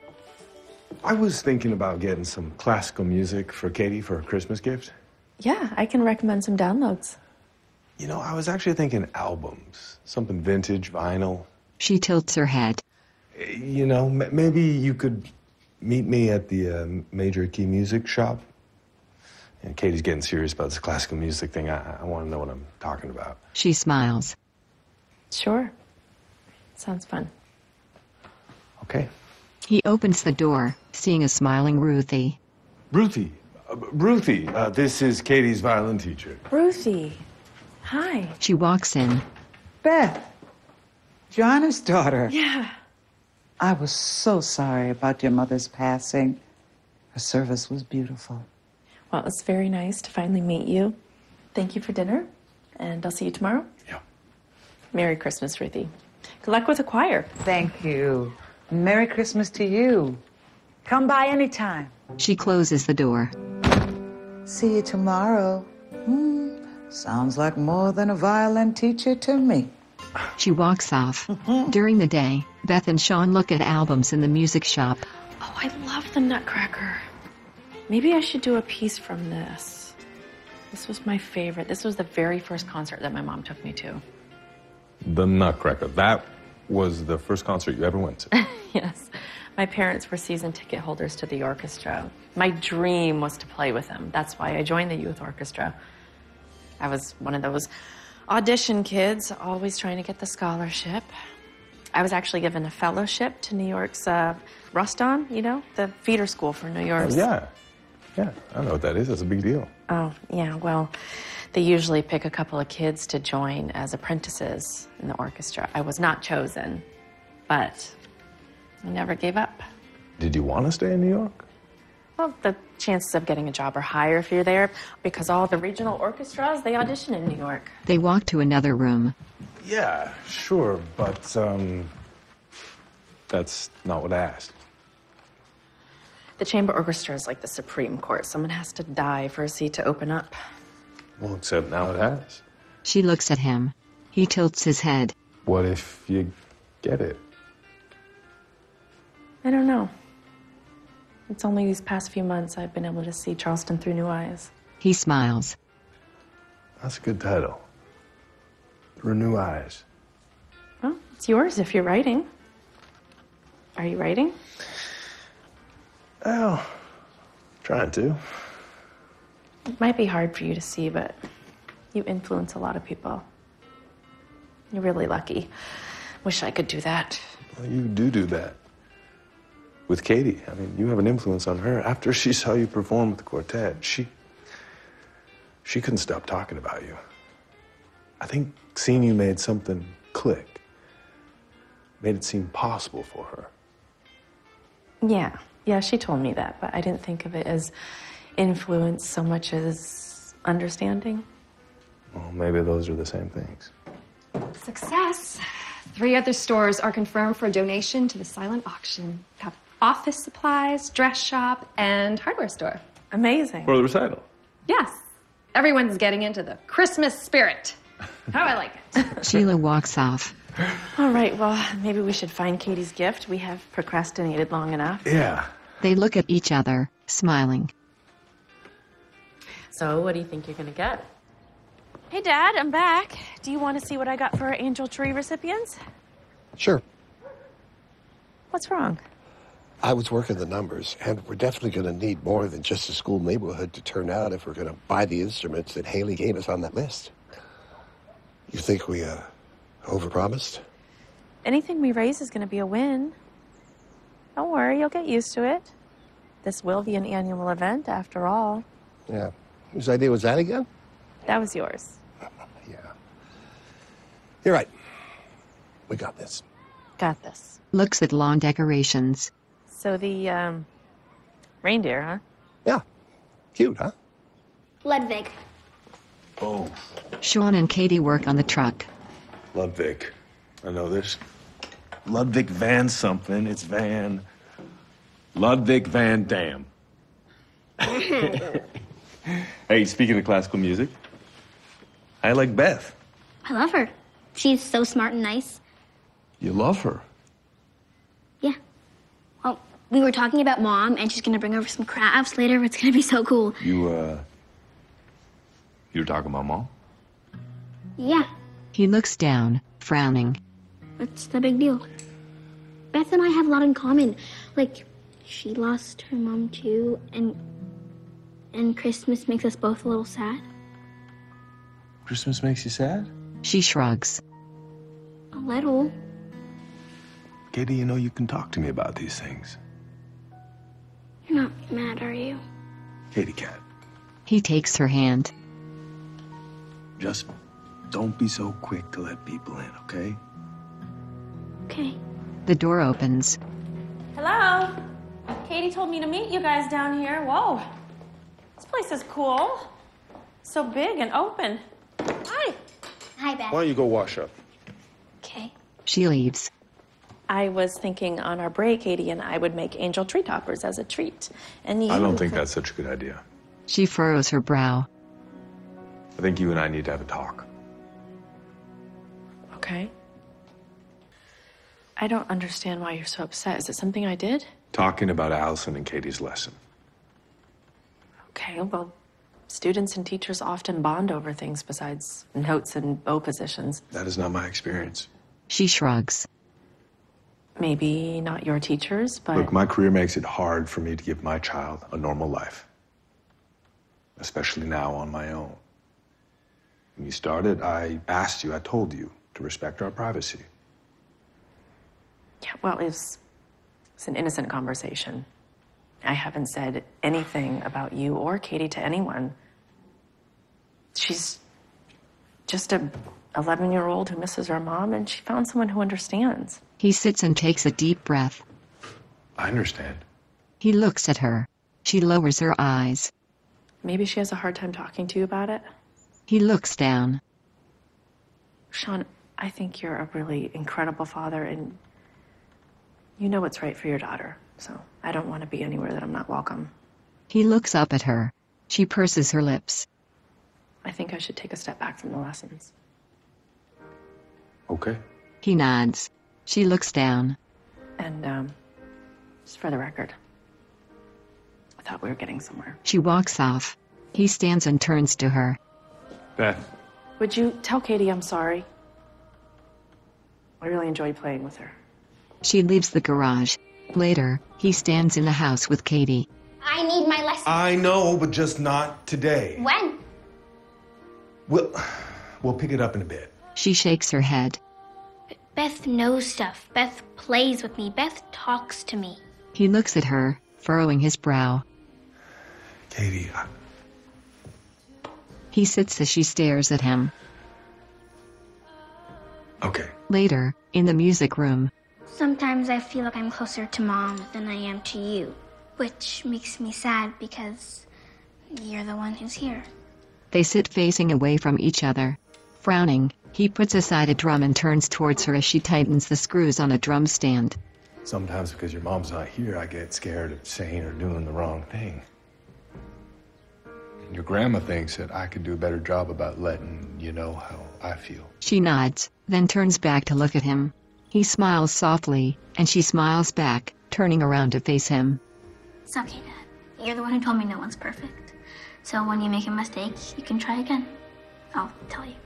I was thinking about getting some classical music for Katie for her Christmas gift. Yeah, I can recommend some downloads. You know, I was actually thinking albums, something vintage, vinyl. She tilts her head. You know, m maybe you could meet me at the uh, Major Key Music Shop. And Katie's getting serious about this classical music thing. I, I want to know what I'm talking about. She smiles. Sure. Sounds fun. Okay. He opens the door, seeing a smiling Ruthie. Ruthie, uh, Ruthie, uh, this is Katie's violin teacher. Ruthie, hi. She walks in. Beth, Joanna's daughter. Yeah. I was so sorry about your mother's passing. Her service was beautiful. Well, it's very nice to finally meet you. Thank you for dinner, and I'll see you tomorrow. Yeah. Merry Christmas, Ruthie. Good luck with the choir. Thank you. Merry Christmas to you. Come by anytime. She closes the door. See you tomorrow. Mm, Sounds like more than a violin teacher to me. She walks off. During the day, Beth and Sean look at albums in the music shop. Oh, I love the Nutcracker. Maybe I should do a piece from this. This was my favorite. This was the very first concert that my mom took me to. The Nutcracker. That was the first concert you ever went to? Yes. My parents were season ticket holders to the orchestra. My dream was to play with them. That's why I joined the youth orchestra. I was one of those audition kids, always trying to get the scholarship. I was actually given a fellowship to New York's uh, Ruston, you know, the feeder school for New York. Oh, yeah. Yeah, I know what that is. That's a big deal. Oh, yeah, well, they usually pick a couple of kids to join as apprentices in the orchestra. I was not chosen, but I never gave up. Did you want to stay in New York? Well, the chances of getting a job are higher if you're there because all the regional orchestras, they audition in New York. They walk to another room. Yeah, sure, but, um, that's not what I asked. The chamber orchestra is like the Supreme Court. Someone has to die for a seat to open up. Well, except now it has. She looks at him. He tilts his head. What if you get it? I don't know. It's only these past few months I've been able to see Charleston through new eyes. He smiles. That's a good title. Through New Eyes. Well, it's yours if you're writing. Are you writing? Well, trying to. It might be hard for you to see, but you influence a lot of people. You're really lucky. Wish I could do that. Well, you do do that. With Katie. I mean, you have an influence on her. After she saw you perform with the quartet, she... she couldn't stop talking about you. I think seeing you made something click. Made it seem possible for her. Yeah, yeah, she told me that, but I didn't think of it as influence so much as understanding. Well, maybe those are the same things. Success. Three other stores are confirmed for donation to the silent auction. Have office supplies, dress shop, and hardware store. Amazing. For the recital. Yes. Everyone's getting into the Christmas spirit. How I like it. Sheila walks off. All right, well, maybe we should find Katie's gift. We have procrastinated long enough. Yeah. They look at each other, smiling. So, what do you think you're gonna get? Hey, Dad, I'm back. Do you want to see what I got for our Angel Tree recipients? Sure. What's wrong? I was working the numbers, and we're definitely going to need more than just a school neighborhood to turn out if we're going to buy the instruments that Haley gave us on that list. You think we, uh, overpromised? Anything we raise is going to be a win. Don't worry, you'll get used to it. This will be an annual event, after all. Yeah. Whose idea was that again? That was yours. Yeah. You're right. We got this. Got this. Looks at lawn decorations. So the, um, reindeer, huh? Yeah. Cute, huh? Ludwig. Oh. Sean and Katie work on the truck. Ludwig. I know this. Ludwig Van something. It's Van. Ludwig Van Dam. Hey, speaking of classical music, I like Beth. I love her. She's so smart and nice. You love her? Yeah. Well, we were talking about Mom, and she's gonna bring over some crafts later. It's gonna be so cool. You, uh... You were talking about Mom? Yeah. He looks down, frowning. What's the big deal? Beth and I have a lot in common. Like, she lost her mom too, and... and Christmas makes us both a little sad. Christmas makes you sad? She shrugs. A little. Katie, you know you can talk to me about these things. You're not mad, are you? Katie cat, He takes her hand. just don't be so quick to let people in, okay? Okay. The door opens. Hello? Katie told me to meet you guys down here. Whoa. This place is cool. So big and open. Hi. Hi, Beth. Why don't you go wash up? Okay. She leaves. I was thinking on our break, Katie and I would make angel tree toppers as a treat. And you... I don't think that's such a good idea. She furrows her brow. I think you and I need to have a talk. Okay. I don't understand why you're so upset. Is it something I did? Talking about Allison and Katie's lesson. Okay, well, students and teachers often bond over things besides notes and bow positions. That is not my experience. She shrugs. Maybe not your teachers, but... Look, my career makes it hard for me to give my child a normal life. Especially now on my own. When you started, I asked you, I told you to respect our privacy. Yeah, well, it's, it's an innocent conversation. I haven't said anything about you or Katie to anyone. She's just a eleven-year-old who misses her mom, and she found someone who understands. He sits and takes a deep breath. I understand. He looks at her. She lowers her eyes. Maybe she has a hard time talking to you about it. He looks down. Sean, I think you're a really incredible father, and you know what's right for your daughter. So I don't want to be anywhere that I'm not welcome. He looks up at her. She purses her lips. I think I should take a step back from the lessons. Okay. He nods. She looks down. And, um, just for the record, I thought we were getting somewhere. She walks off. He stands and turns to her. Beth. Would you tell Katie I'm sorry? I really enjoyed playing with her. She leaves the garage. Later, he stands in the house with Katie. I need my lesson. I know, but just not today. When? We'll, we'll pick it up in a bit. She shakes her head. Beth knows stuff. Beth plays with me. Beth talks to me. He looks at her, furrowing his brow. Katie, I... He sits as she stares at him. Okay. Later, in the music room. Sometimes I feel like I'm closer to Mom than I am to you, which makes me sad because you're the one who's here. They sit facing away from each other. Frowning, he puts aside a drum and turns towards her as she tightens the screws on a drum stand. Sometimes because your mom's not here, I get scared of saying or doing the wrong thing. And your grandma thinks that I could do a better job about letting you know how I feel. She nods, then turns back to look at him. He smiles softly, and she smiles back, turning around to face him. It's okay, Dad. You're the one who told me no one's perfect. So when you make a mistake, you can try again. I'll tell you.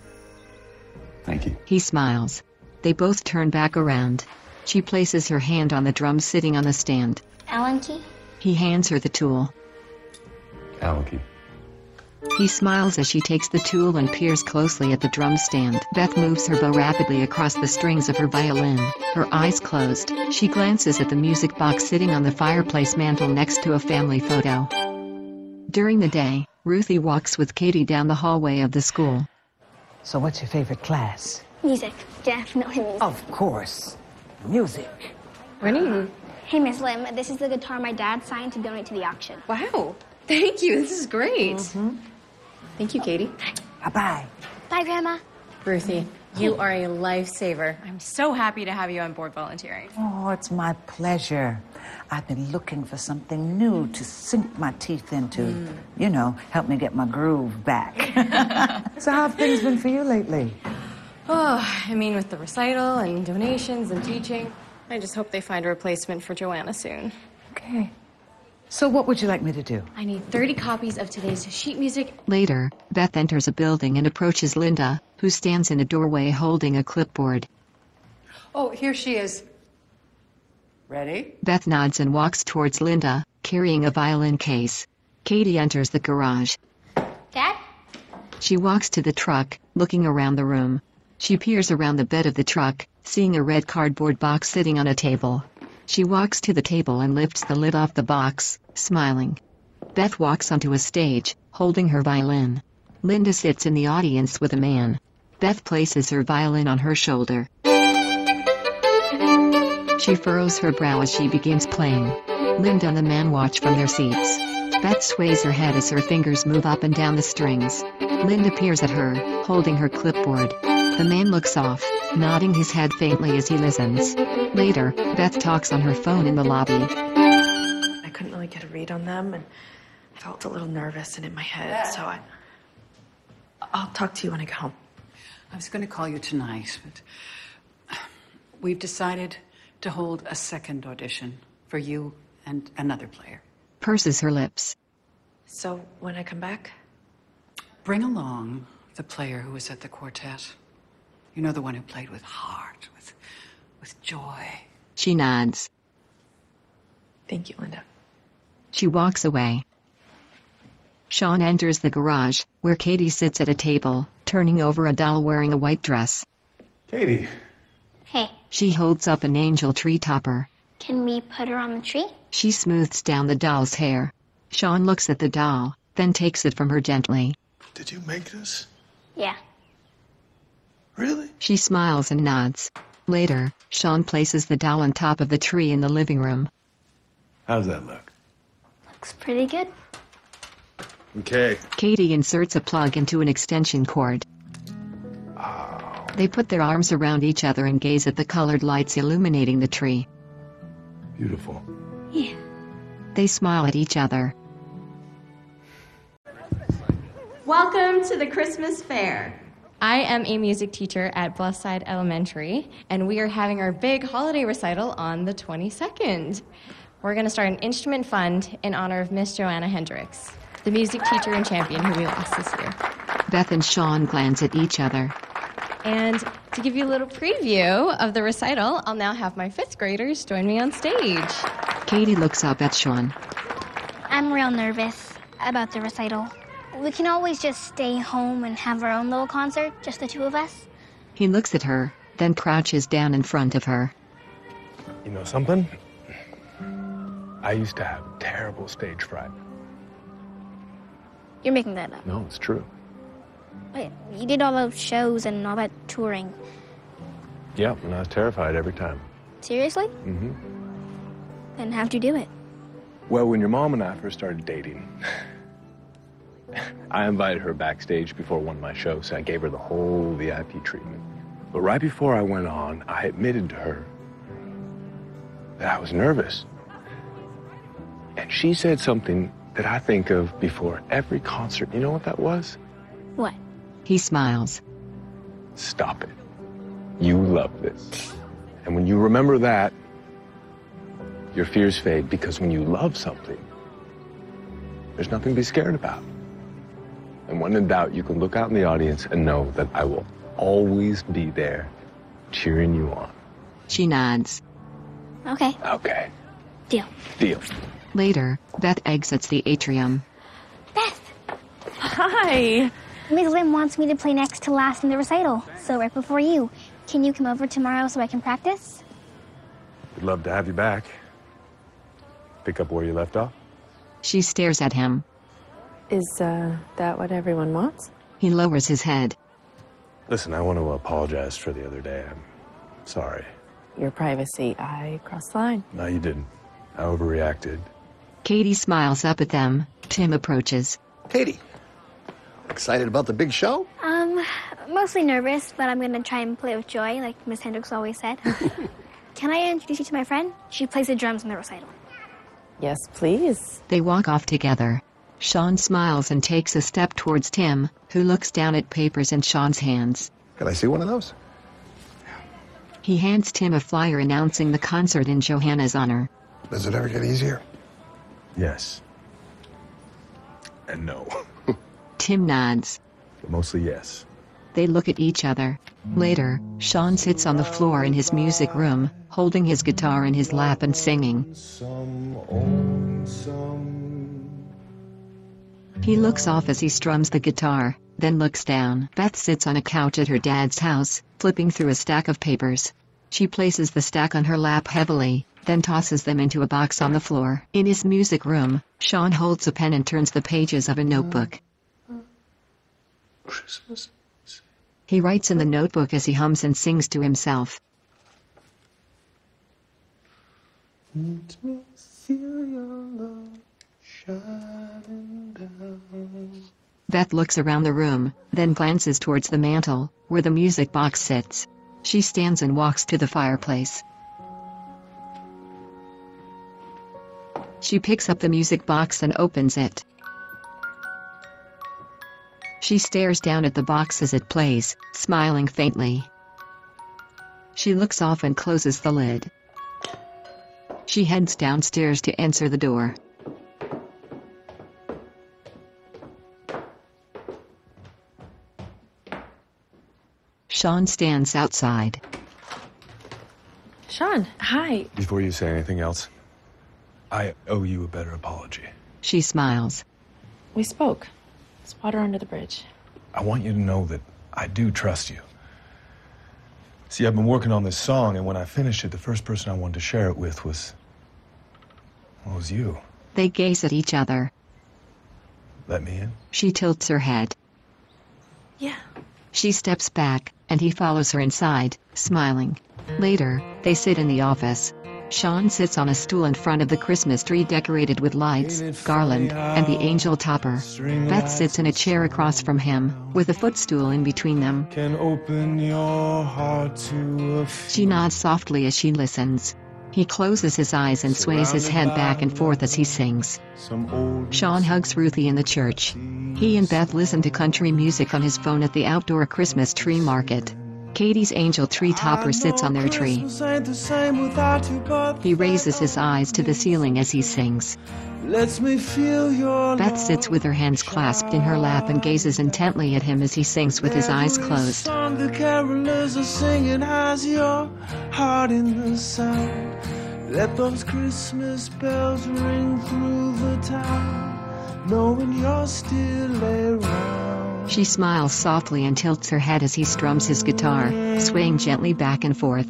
Thank you. He smiles. They both turn back around. She places her hand on the drum sitting on the stand. Allen key? He hands her the tool. Allen key. He smiles as she takes the tool and peers closely at the drum stand. Beth moves her bow rapidly across the strings of her violin. Her eyes closed, she glances at the music box sitting on the fireplace mantel next to a family photo. During the day, Ruthie walks with Katie down the hallway of the school. So what's your favorite class? Music. Definitely music. Of course. Music. Winnie. Hey, Miss Lim, this is the guitar my dad signed to donate to the auction. Wow. Thank you. This is great. Mm-hmm. Thank you, Katie. Bye-bye. Bye, Grandma. Ruthie, you are a lifesaver. I'm so happy to have you on board volunteering. Oh, it's my pleasure. I've been looking for something new to sink my teeth into. Mm. You know, help me get my groove back. So how have things been for you lately? Oh, I mean, with the recital and donations and teaching, I just hope they find a replacement for Joanna soon. Okay. So what would you like me to do? I need thirty copies of today's sheet music. Later, Beth enters a building and approaches Linda, who stands in a doorway holding a clipboard. Oh, here she is. Ready? Beth nods and walks towards Linda, carrying a violin case. Katie enters the garage. Dad? She walks to the truck, looking around the room. She peers around the bed of the truck, seeing a red cardboard box sitting on a table. She walks to the table and lifts the lid off the box, smiling. Beth walks onto a stage, holding her violin. Linda sits in the audience with a man. Beth places her violin on her shoulder. She furrows her brow as she begins playing. Linda and the man watch from their seats. Beth sways her head as her fingers move up and down the strings. Linda peers at her, holding her clipboard. The man looks off, nodding his head faintly as he listens. Later, Beth talks on her phone in the lobby. I couldn't really get a read on them, and I felt a little nervous and in my head, so I... I'll talk to you when I get home. I was going to call you tonight, but we've decided to hold a second audition for you and another player. Purses her lips. So when I come back? Bring along the player who was at the quartet. You know, the one who played with heart, with, with joy. She nods. Thank you, Linda. She walks away. Sean enters the garage, where Katie sits at a table, turning over a doll wearing a white dress. Katie. Hey, She holds up an angel tree topper. can we put her on the tree? She smooths down the doll's hair. Sean looks at the doll, then takes it from her gently. Did you make this? Yeah. Really? She smiles and nods. Later, Sean places the doll on top of the tree in the living room. How's that look? Looks pretty good. Okay. Katie inserts a plug into an extension cord. They put their arms around each other and gaze at the colored lights illuminating the tree. Beautiful. Yeah. They smile at each other. Welcome to the Christmas Fair. I am a music teacher at Bluffside Elementary, and we are having our big holiday recital on the twenty-second. We're going to start an instrument fund in honor of Miss Joanna Hendricks, the music teacher and champion who we lost this year. Beth and Sean glance at each other. And to give you a little preview of the recital, I'll now have my fifth graders join me on stage. Katie looks up at Sean. I'm real nervous about the recital. We can always just stay home and have our own little concert, just the two of us. He looks at her, then crouches down in front of her. You know something? I used to have terrible stage fright. You're making that up. No, it's true. Wait, you did all those shows and all that touring. Yep, and I was terrified every time. Seriously? Mm-hmm. Then how'd you do it? Well, when your mom and I first started dating, I invited her backstage before one of my shows, so I gave her the whole V I P treatment. But right before I went on, I admitted to her that I was nervous. And she said something that I think of before every concert. You know what that was? What? He smiles. Stop it. You love this. And when you remember that, your fears fade, because when you love something, there's nothing to be scared about. And when in doubt, you can look out in the audience and know that I will always be there cheering you on. She nods. Okay. Okay. Deal. Deal. Later, Beth exits the atrium. Hi. Miss Lim wants me to play next to last in the recital, so right before you. Can you come over tomorrow so I can practice? We'd love to have you back. Pick up where you left off. She stares at him. Is uh, that what everyone wants? He lowers his head. Listen, I want to apologize for the other day. I'm sorry. Your privacy. I crossed the line. No, you didn't. I overreacted. Katie smiles up at them. Tim approaches. Katie, excited about the big show? Um, mostly nervous, but I'm gonna try and play with joy, like Miss Hendricks always said. Can I introduce you to my friend? She plays the drums in the recital. Yes, please. They walk off together. Sean smiles and takes a step towards Tim, who looks down at papers in Sean's hands. Can I see one of those? He hands Tim a flyer announcing the concert in Johanna's honor. Does it ever get easier? Yes. And no. Tim nods. But mostly yes. They look at each other. Later, Sean sits on the floor in his music room, holding his guitar in his lap and singing. He looks off as he strums the guitar, then looks down. Beth sits on a couch at her dad's house, flipping through a stack of papers. She places the stack on her lap heavily, then tosses them into a box on the floor. In his music room, Sean holds a pen and turns the pages of a notebook. Christmas. He writes in the notebook as he hums and sings to himself. Let me feel your love shining down. Beth looks around the room, then glances towards the mantel, where the music box sits. She stands and walks to the fireplace. She picks up the music box and opens it. She stares down at the box as it plays, smiling faintly. She looks off and closes the lid. She heads downstairs to answer the door. Sean stands outside. Sean, hi. Before you say anything else, I owe you a better apology. She smiles. We spoke. It's water under the bridge. I want you to know that I do trust you. See, I've been working on this song, and when I finished it, the first person I wanted to share it with was... well, was you. They gaze at each other. Let me in? She tilts her head. Yeah. She steps back, and he follows her inside, smiling. Later, they sit in the office. Sean sits on a stool in front of the Christmas tree decorated with lights, garland, and the angel topper. Beth sits in a chair across from him, with a footstool in between them. Can open your heart to a She nods softly as she listens. He closes his eyes and sways his head back and forth as he sings. Sean hugs Ruthie in the church. He and Beth listen to country music on his phone at the outdoor Christmas tree market. Katie's angel tree topper sits on their tree. He raises his eyes to the ceiling as he sings. Beth sits with her hands clasped in her lap and gazes intently at him as he sings with his eyes closed. The carolers are singing as your heart in the sound. Let those Christmas bells ring through the town, knowing you're still around. She smiles softly and tilts her head as he strums his guitar, swaying gently back and forth.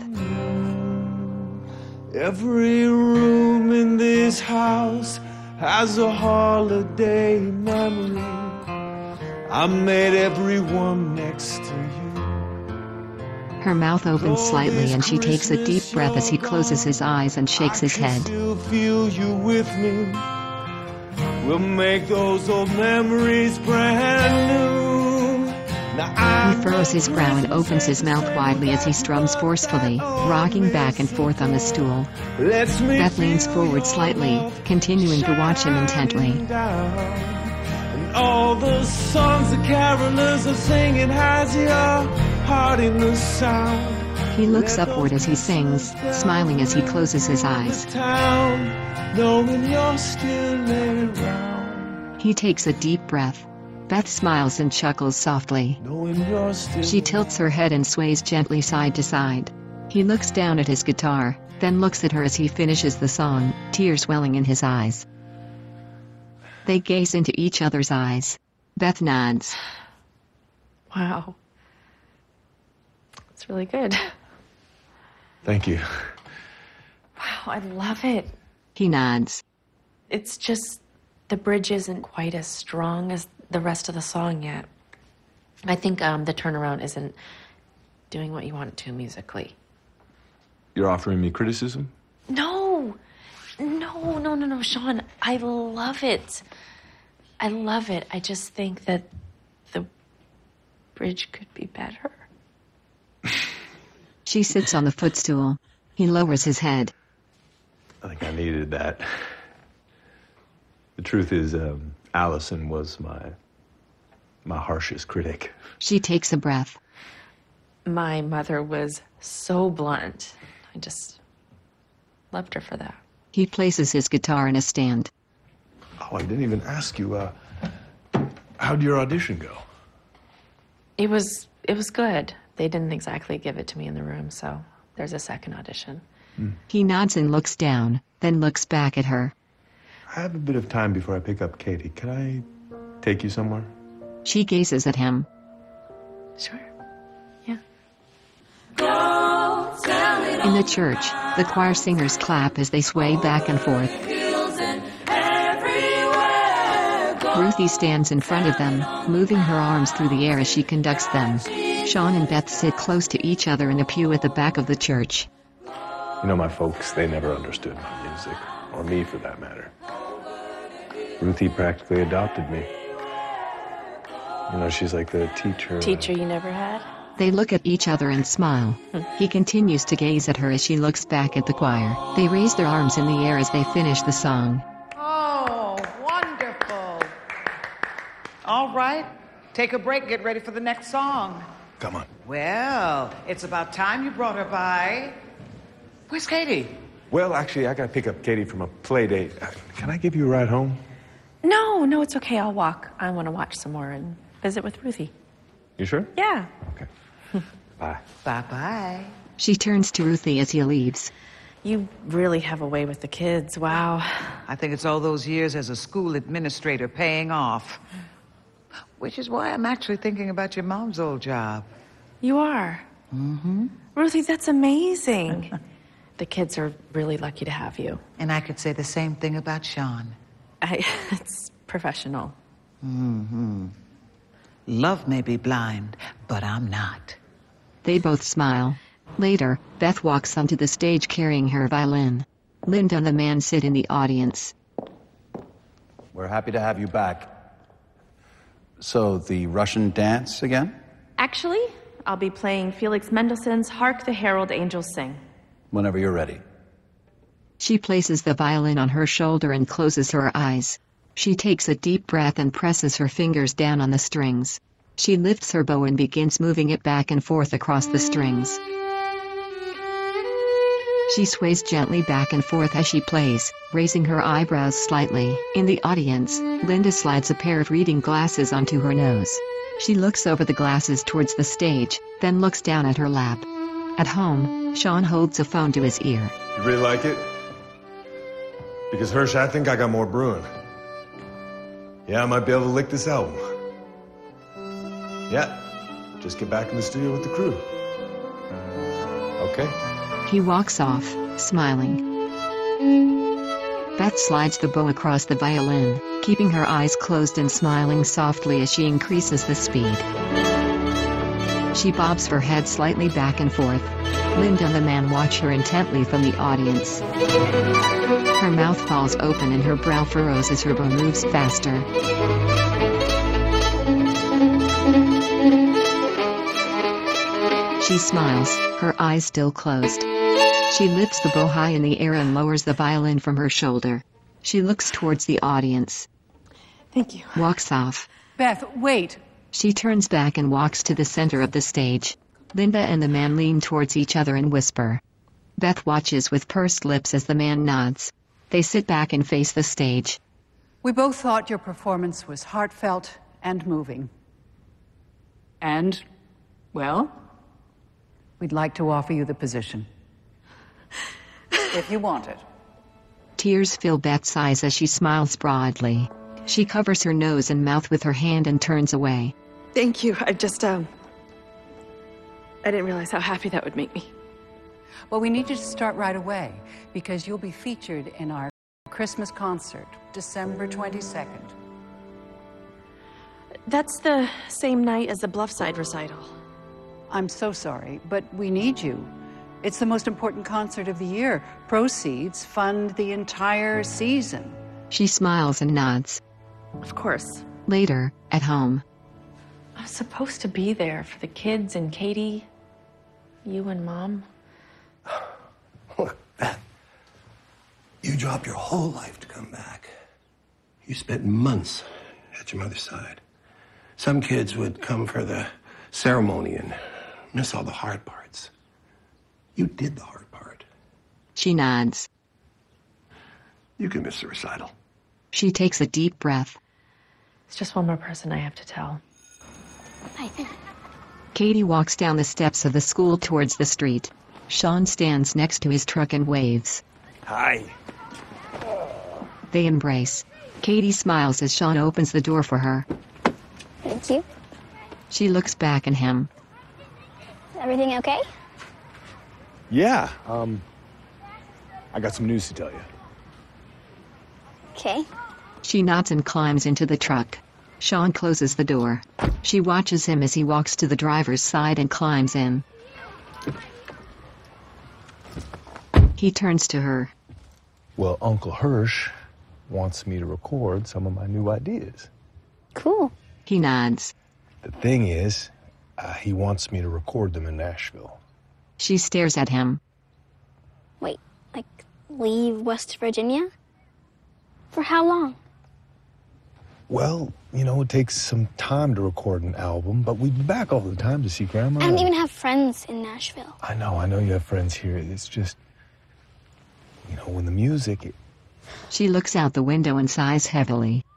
Every room in this house has a holiday memory. I made everyone next to you. Her mouth opens slightly and she takes a deep breath as he closes his eyes and shakes his head. Still feel you with me. We'll make those old memories brand new. Now He furrows his brow and opens his mouth widely as he strums forcefully, rocking back and forth on the stool. Beth leans forward slightly, continuing to watch him intently. And all the songs the carolers are singing has your heart in the sound. He looks upward as he sings, smiling as he closes his eyes. Town, knowing you're still around. He takes a deep breath. Beth smiles and chuckles softly. Knowing you're still She tilts her head and sways gently side to side. He looks down at his guitar, then looks at her as he finishes the song, tears welling in his eyes. They gaze into each other's eyes. Beth nods. Wow. It's really good. Thank you. Wow, I love it. He nods. It's just the bridge isn't quite as strong as the rest of the song yet. I think um, the turnaround isn't doing what you want it to musically. You're offering me criticism? No, no, no, no, no, Sean. I love it. I love it. I just think that the bridge could be better. She sits on the footstool. He lowers his head. I think I needed that. The truth is, um, Allison was my my harshest critic. She takes a breath. My mother was so blunt. I just loved her for that. He places his guitar in a stand. Oh, I didn't even ask you, uh, how'd your audition go? It was it was good. They didn't exactly give it to me in the room, so there's a second audition. Hmm. He nods and looks down, then looks back at her. I have a bit of time before I pick up Katie. Can I take you somewhere? She gazes at him. Sure. Yeah. In the church, the choir singers clap as they sway back and forth. Ruthie stands in front of them, moving her arms through the air as she conducts them. Sean and Beth sit close to each other in a pew at the back of the church. You know, my folks, they never understood my music, or me for that matter. Ruthie practically adopted me. You know, she's like the teacher. Teacher you never had? They look at each other and smile. He continues to gaze at her as she looks back at the choir. They raise their arms in the air as they finish the song. Oh, wonderful. All right, Take a break, get ready for the next song. Come on. Well, it's about time you brought her by. Where's Katie? Well, actually, I gotta pick up Katie from a play date. Uh, Can I give you a ride home? No, no, it's okay. I'll walk. I want to watch some more and visit with Ruthie. You sure? Yeah. Bye. Bye-bye. She turns to Ruthie as he leaves. You really have a way with the kids. Wow. I think it's all those years as a school administrator paying off. Which is why I'm actually thinking about your mom's old job. You are? Mm-hmm. Ruthie, that's amazing. The kids are really lucky to have you. And I could say the same thing about Sean. I, it's professional. Mm-hmm. Love may be blind, but I'm not. They both smile. Later, Beth walks onto the stage carrying her violin. Linda and the man sit in the audience. We're happy to have you back. So, the Russian dance again? Actually, I'll be playing Felix Mendelssohn's Hark the Herald Angels Sing. Whenever you're ready. She places the violin on her shoulder and closes her eyes. She takes a deep breath and presses her fingers down on the strings. She lifts her bow and begins moving it back and forth across the strings. She sways gently back and forth as she plays, raising her eyebrows slightly. In the audience, Linda slides a pair of reading glasses onto her nose. She looks over the glasses towards the stage, then looks down at her lap. At home, Sean holds a phone to his ear. You really like it? Because Hirsch, I think I got more brewing. Yeah, I might be able to lick this album. Yeah, just get back in the studio with the crew. Okay. He walks off, smiling. Beth slides the bow across the violin, keeping her eyes closed and smiling softly as she increases the speed. She bobs her head slightly back and forth. Linda and the man watch her intently from the audience. Her mouth falls open and her brow furrows as her bow moves faster. She smiles, her eyes still closed. She lifts the bow high in the air and lowers the violin from her shoulder. She looks towards the audience. Thank you. Walks off. Beth, wait. She turns back and walks to the center of the stage. Linda and the man lean towards each other and whisper. Beth watches with pursed lips as the man nods. They sit back and face the stage. We both thought your performance was heartfelt and moving. And, well, we'd like to offer you the position. If you want it. Tears fill Beth's eyes as she smiles broadly. She covers her nose and mouth with her hand and turns away. Thank you. I just, um... I didn't realize how happy that would make me. Well, we need you to start right away, because you'll be featured in our Christmas concert, December twenty-second. That's the same night as the Bluffside recital. I'm so sorry, but we need you. It's the most important concert of the year. Proceeds fund the entire season. She smiles and nods. Of course. Later, at home. I was supposed to be there for the kids and Katie, you and Mom. Look, Beth, you dropped your whole life to come back. You spent months at your mother's side. Some kids would come for the ceremony and miss all the hard parts. You did the hard part. She nods. You can miss the recital. She takes a deep breath. It's just one more person I have to tell. I think. Katie walks down the steps of the school towards the street. Sean stands next to his truck and waves. Hi. They embrace. Katie smiles as Sean opens the door for her. Thank you. She looks back at him. Everything okay? Yeah, um, I got some news to tell you. Okay. She nods and climbs into the truck. Sean closes the door. She watches him as he walks to the driver's side and climbs in. He turns to her. Well, Uncle Hirsch wants me to record some of my new ideas. Cool. He nods. The thing is, uh, he wants me to record them in Nashville. She stares at him. Wait, like leave West Virginia? For how long? Well, you know, it takes some time to record an album, but we'd be back all the time to see Grandma. I don't even have friends in Nashville. I know, I know you have friends here. It's just, you know, when the music... It... She looks out the window and sighs heavily.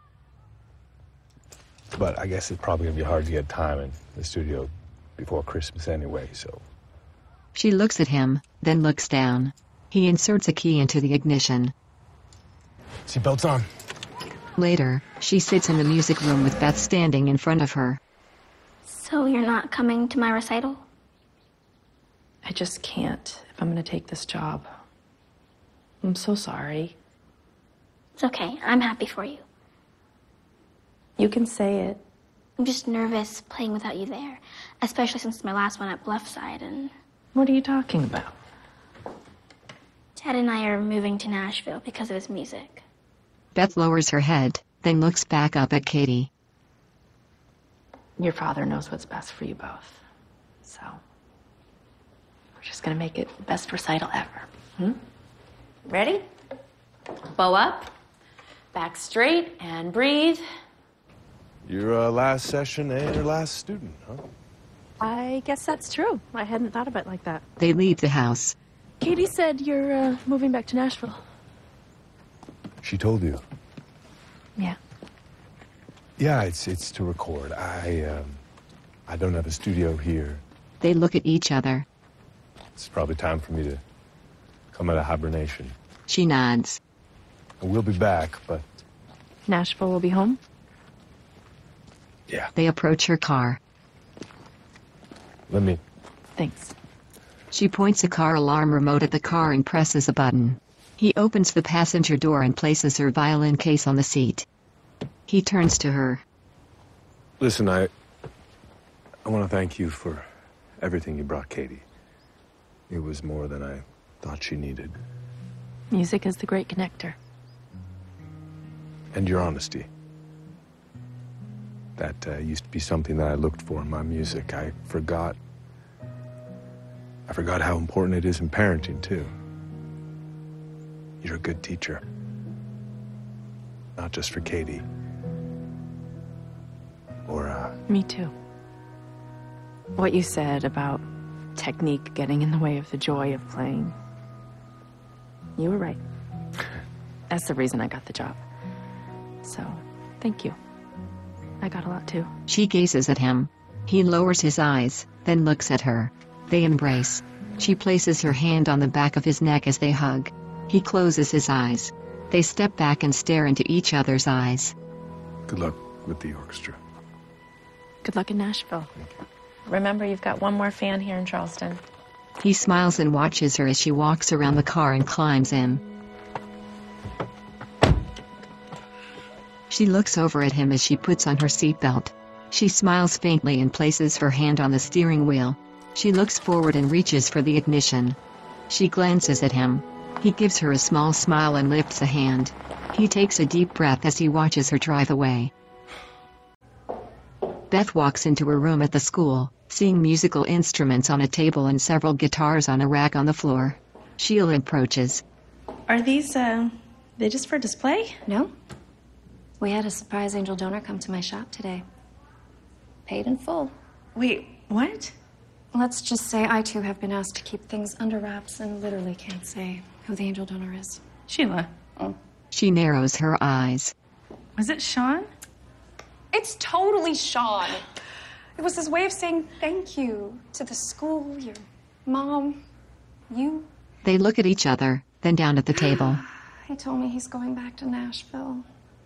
But I guess it's probably gonna be hard to get time in the studio before Christmas anyway, so... She looks at him, then looks down. He inserts a key into the ignition. Seatbelts on. Later, she sits in the music room with Beth standing in front of her. So you're not coming to my recital? I just can't if I'm going to take this job. I'm so sorry. It's okay. I'm happy for you. You can say it. I'm just nervous playing without you there, especially since my last one at Bluffside and... What are you talking about? Dad and I are moving to Nashville because of his music. Beth lowers her head, then looks back up at Katie. Your father knows what's best for you both. So, we're just gonna make it the best recital ever. Hmm? Ready? Bow up, back straight, and breathe. Your uh, last session and your last student, huh? I guess that's true. I hadn't thought of it like that. They leave the house. Katie said you're uh, moving back to Nashville. She told you? Yeah. Yeah, it's it's to record. I, um, I don't have a studio here. They look at each other. It's probably time for me to come out of hibernation. She nods. We'll be back, but... Nashville will be home? Yeah. They approach her car. Let me... Thanks. She points a car alarm remote at the car and presses a button. He opens the passenger door and places her violin case on the seat. He turns to her. Listen, I... I want to thank you for everything you brought Katie. It was more than I thought she needed. Music is the great connector. And your honesty. That uh, used to be something that I looked for in my music. I forgot... I forgot how important it is in parenting, too. You're a good teacher. Not just for Katie. Or, uh... Me too. What you said about technique getting in the way of the joy of playing. You were right. That's the reason I got the job. So, thank you. I got a lot too. She gazes at him. He lowers his eyes, then looks at her. They embrace. She places her hand on the back of his neck as they hug. He closes his eyes. They step back and stare into each other's eyes. Good luck with the orchestra. Good luck in Nashville. Remember, you've got one more fan here in Charleston. He smiles and watches her as she walks around the car and climbs in. She looks over at him as she puts on her seatbelt. She smiles faintly and places her hand on the steering wheel. She looks forward and reaches for the ignition. She glances at him. He gives her a small smile and lifts a hand. He takes a deep breath as he watches her drive away. Beth walks into her room at the school, seeing musical instruments on a table and several guitars on a rack on the floor. Sheila approaches. Are these, uh, they just for display? No. We had a surprise angel donor come to my shop today. Paid in full. Wait, what? Let's just say I too have been asked to keep things under wraps and literally can't say who the angel donor is. Sheila. Oh. She narrows her eyes. Was it Sean? It's totally Sean. It was his way of saying thank you to the school, your mom, you. They look at each other, then down at the table. He told me he's going back to Nashville.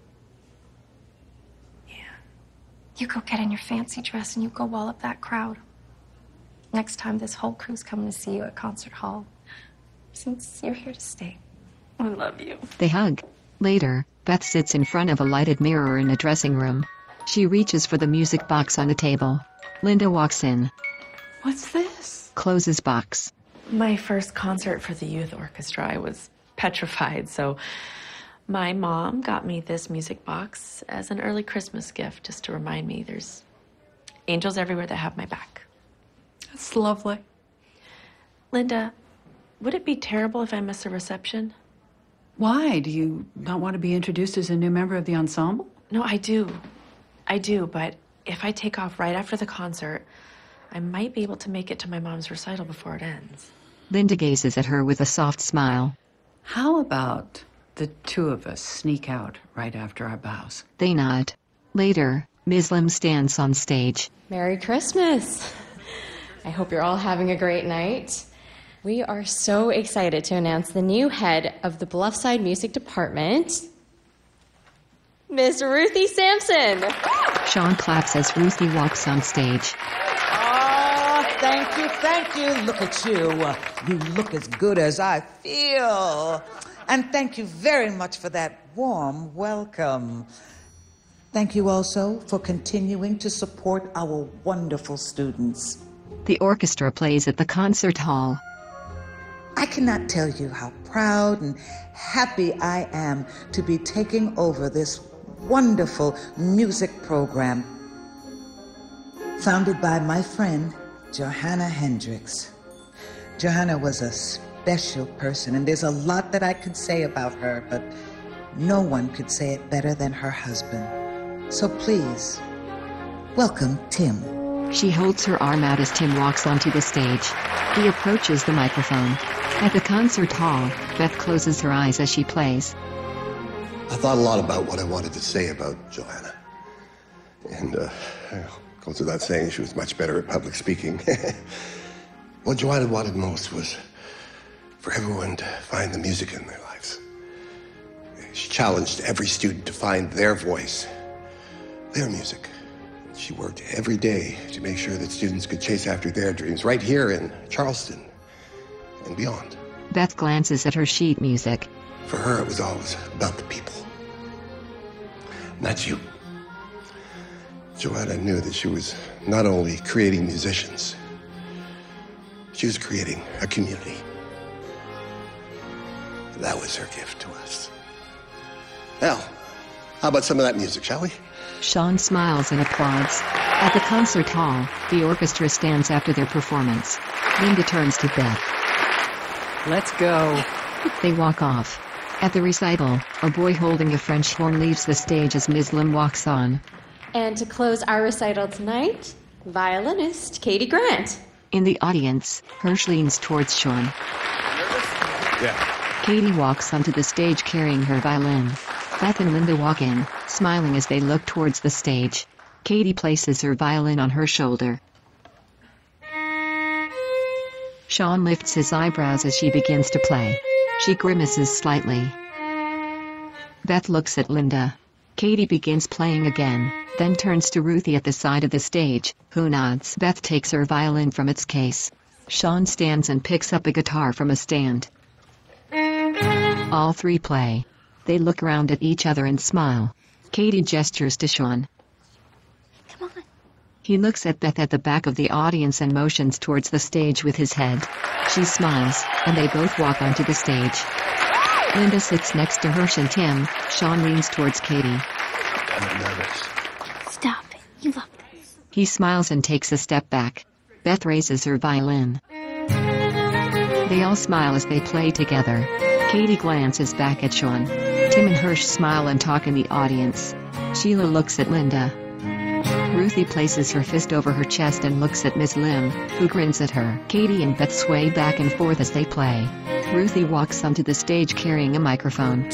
Yeah. You go get in your fancy dress and you go wall up that crowd. Next time this whole crew's coming to see you at Concert Hall. Since you're here to stay. I love you. They hug. Later, Beth sits in front of a lighted mirror in a dressing room. She reaches for the music box on the table. Linda walks in. What's this? Closes box. My first concert for the youth orchestra, I was petrified, so my mom got me this music box as an early Christmas gift, just to remind me there's angels everywhere that have my back. That's lovely. Linda, would it be terrible if I miss a reception? Why? Do you not want to be introduced as a new member of the ensemble? No, I do. I do, but if I take off right after the concert, I might be able to make it to my mom's recital before it ends. Linda gazes at her with a soft smile. How about the two of us sneak out right after our bows? They nod. Later, Miz Lim stands on stage. Merry Christmas! I hope you're all having a great night. We are so excited to announce the new head of the Bluffside Music Department, Miss Ruthie Sampson. Sean claps as Ruthie walks on stage. Oh, thank you, thank you. Look at you. You look as good as I feel. And thank you very much for that warm welcome. Thank you also for continuing to support our wonderful students. The orchestra plays at the concert hall. I cannot tell you how proud and happy I am to be taking over this wonderful music program founded by my friend, Johanna Hendricks. Johanna was a special person, and there's a lot that I could say about her, but no one could say it better than her husband. So please, welcome Tim. She holds her arm out as Tim walks onto the stage. He approaches the microphone. At the concert hall, Beth closes her eyes as she plays. I thought a lot about what I wanted to say about Johanna. And, uh, goes without saying, she was much better at public speaking. What Johanna wanted most was for everyone to find the music in their lives. She challenged every student to find their voice, their music. She worked every day to make sure that students could chase after their dreams right here in Charleston and beyond. Beth glances at her sheet music. For her, it was always about the people. And that's you. Johanna knew that she was not only creating musicians, she was creating a community. That was her gift to us. Well, how about some of that music, shall we? Sean smiles and applauds. At the concert hall, the orchestra stands after their performance. Linda turns to Beth. Let's go. They walk off. At the recital, a boy holding a French horn leaves the stage as Miz Lim walks on. And to close our recital tonight, violinist Katie Grant. In the audience, Hirsch leans towards Sean. Yeah. Katie walks onto the stage carrying her violin. Beth and Linda walk in, smiling as they look towards the stage. Katie places her violin on her shoulder. Sean lifts his eyebrows as she begins to play. She grimaces slightly. Beth looks at Linda. Katie begins playing again, then turns to Ruthie at the side of the stage, who nods. Beth takes her violin from its case. Sean stands and picks up a guitar from a stand. All three play. They look around at each other and smile. Katie gestures to Sean. Come on. He looks at Beth at the back of the audience and motions towards the stage with his head. She smiles, and they both walk onto the stage. Linda sits next to Hirsch and Tim. Sean leans towards Katie. I'm nervous. Stop it. You love this. He smiles and takes a step back. Beth raises her violin. They all smile as they play together. Katie glances back at Sean. Tim and Hirsch smile and talk in the audience. Sheila looks at Linda. Ruthie places her fist over her chest and looks at Miz Lim, who grins at her. Katie and Beth sway back and forth as they play. Ruthie walks onto the stage carrying a microphone.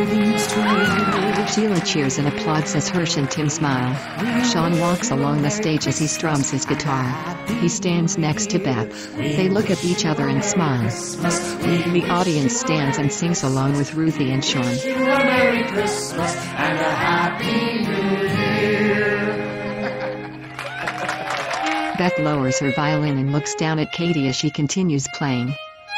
Sheila cheers and applauds as Hirsch and Tim smile. Sean walks along the stage as he strums his guitar. He stands next to Beth. They look at each other and smile. The audience stands and sings along with Ruthie and Sean. Merry Christmas and a Happy New Year. Beth lowers her violin and looks down at Katie as she continues playing.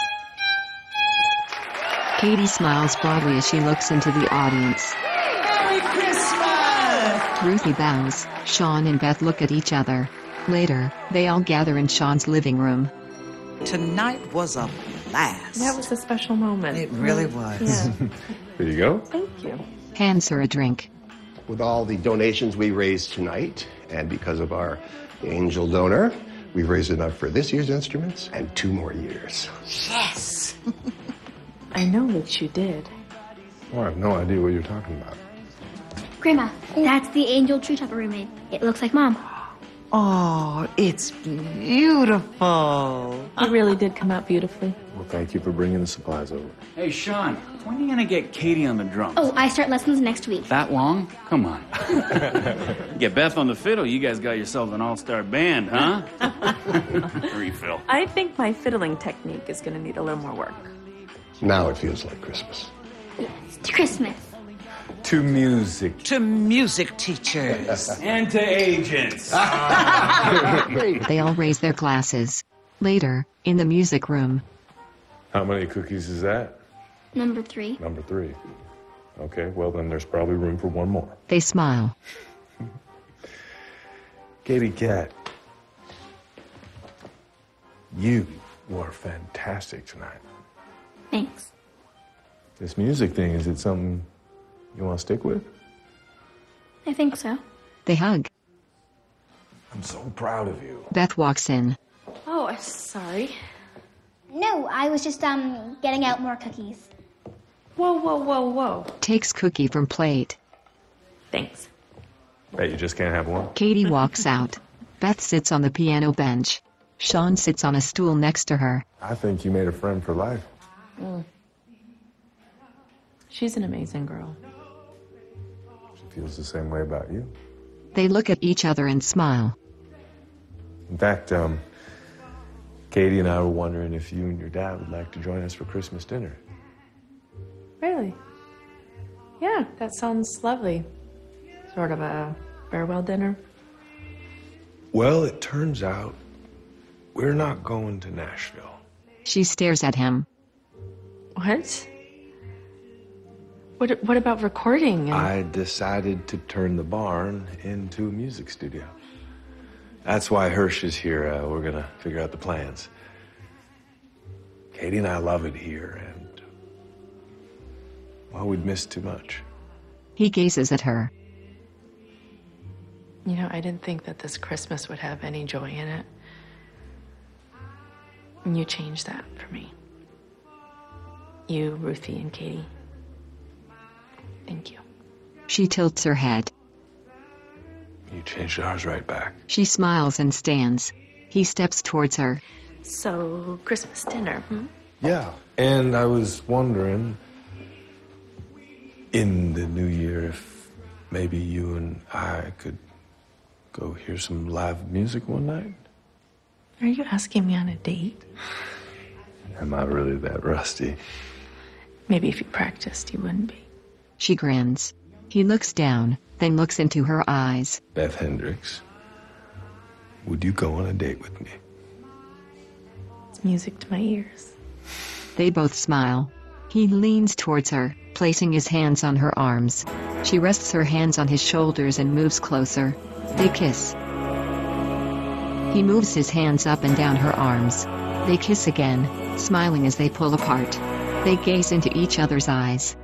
Katie smiles broadly as she looks into the audience. Merry Christmas! Ruthie bows. Sean and Beth look at each other. Later, they all gather in Sean's living room. Tonight was a blast. That was a special moment. It really was. Yeah. There you go. Thank you. Hands her a drink. With all the donations we raised tonight, and because of our angel donor, we've raised enough for this year's instruments and two more years. Yes! I know that you did. Oh, I have no idea what you're talking about. Grandma, that's the angel tree topper we made. It looks like Mom. Oh, it's beautiful. It really did come out beautifully. Well, thank you for bringing the supplies over. Hey, Sean, when are you gonna get Katie on the drums? Oh, I start lessons next week. That long? Come on. Get Beth on the fiddle. You guys got yourself an all-star band, huh? Refill. I think my fiddling technique is going to need a little more work. Now it feels like Christmas. It's Christmas. To music. To music teachers. And to agents. They all raise their glasses. Later, in the music room, How many cookies is that? Number three. Number three. Okay, well then there's probably room for one more. they smile. Katie Cat, you were fantastic tonight. Thanks. This music thing, is it something you want to stick with? I think so. They hug. I'm so proud of you. Beth walks in. Oh, I'm sorry. No, I was just, um, getting out more cookies. Whoa, whoa, whoa, whoa. Takes cookie from plate. Thanks. Bet you just can't have one? Katie walks out. Beth sits on the piano bench. Sean sits on a stool next to her. I think you made a friend for life. Mm. She's an amazing girl. She feels the same way about you. They look at each other and smile. In fact, um, Katie and I were wondering if you and your dad would like to join us for Christmas dinner. Really? Yeah, that sounds lovely. Sort of a farewell dinner. Well, it turns out we're not going to Nashville. She stares at him. What? What, what about recording? And... I decided to turn the barn into a music studio. That's why Hirsch is here. Uh, we're gonna figure out the plans. Katie and I love it here, and well, we'd miss too much. He gazes at her. You know, I didn't think that this Christmas would have any joy in it. And you changed that for me. You, Ruthie, and Katie. Thank you. She tilts her head. You changed ours right back. She smiles and stands. He steps towards her. So, Christmas dinner, hmm? Yeah, and I was wondering, in the new year, if maybe you and I could go hear some live music one night? Are you asking me on a date? Am I really that rusty? Maybe if you practiced, you wouldn't be. She grins. He looks down, then looks into her eyes. Beth Hendricks, would you go on a date with me? It's music to my ears. They both smile. He leans towards her, placing his hands on her arms. She rests her hands on his shoulders and moves closer. They kiss. He moves his hands up and down her arms. They kiss again, smiling as they pull apart. They gaze into each other's eyes.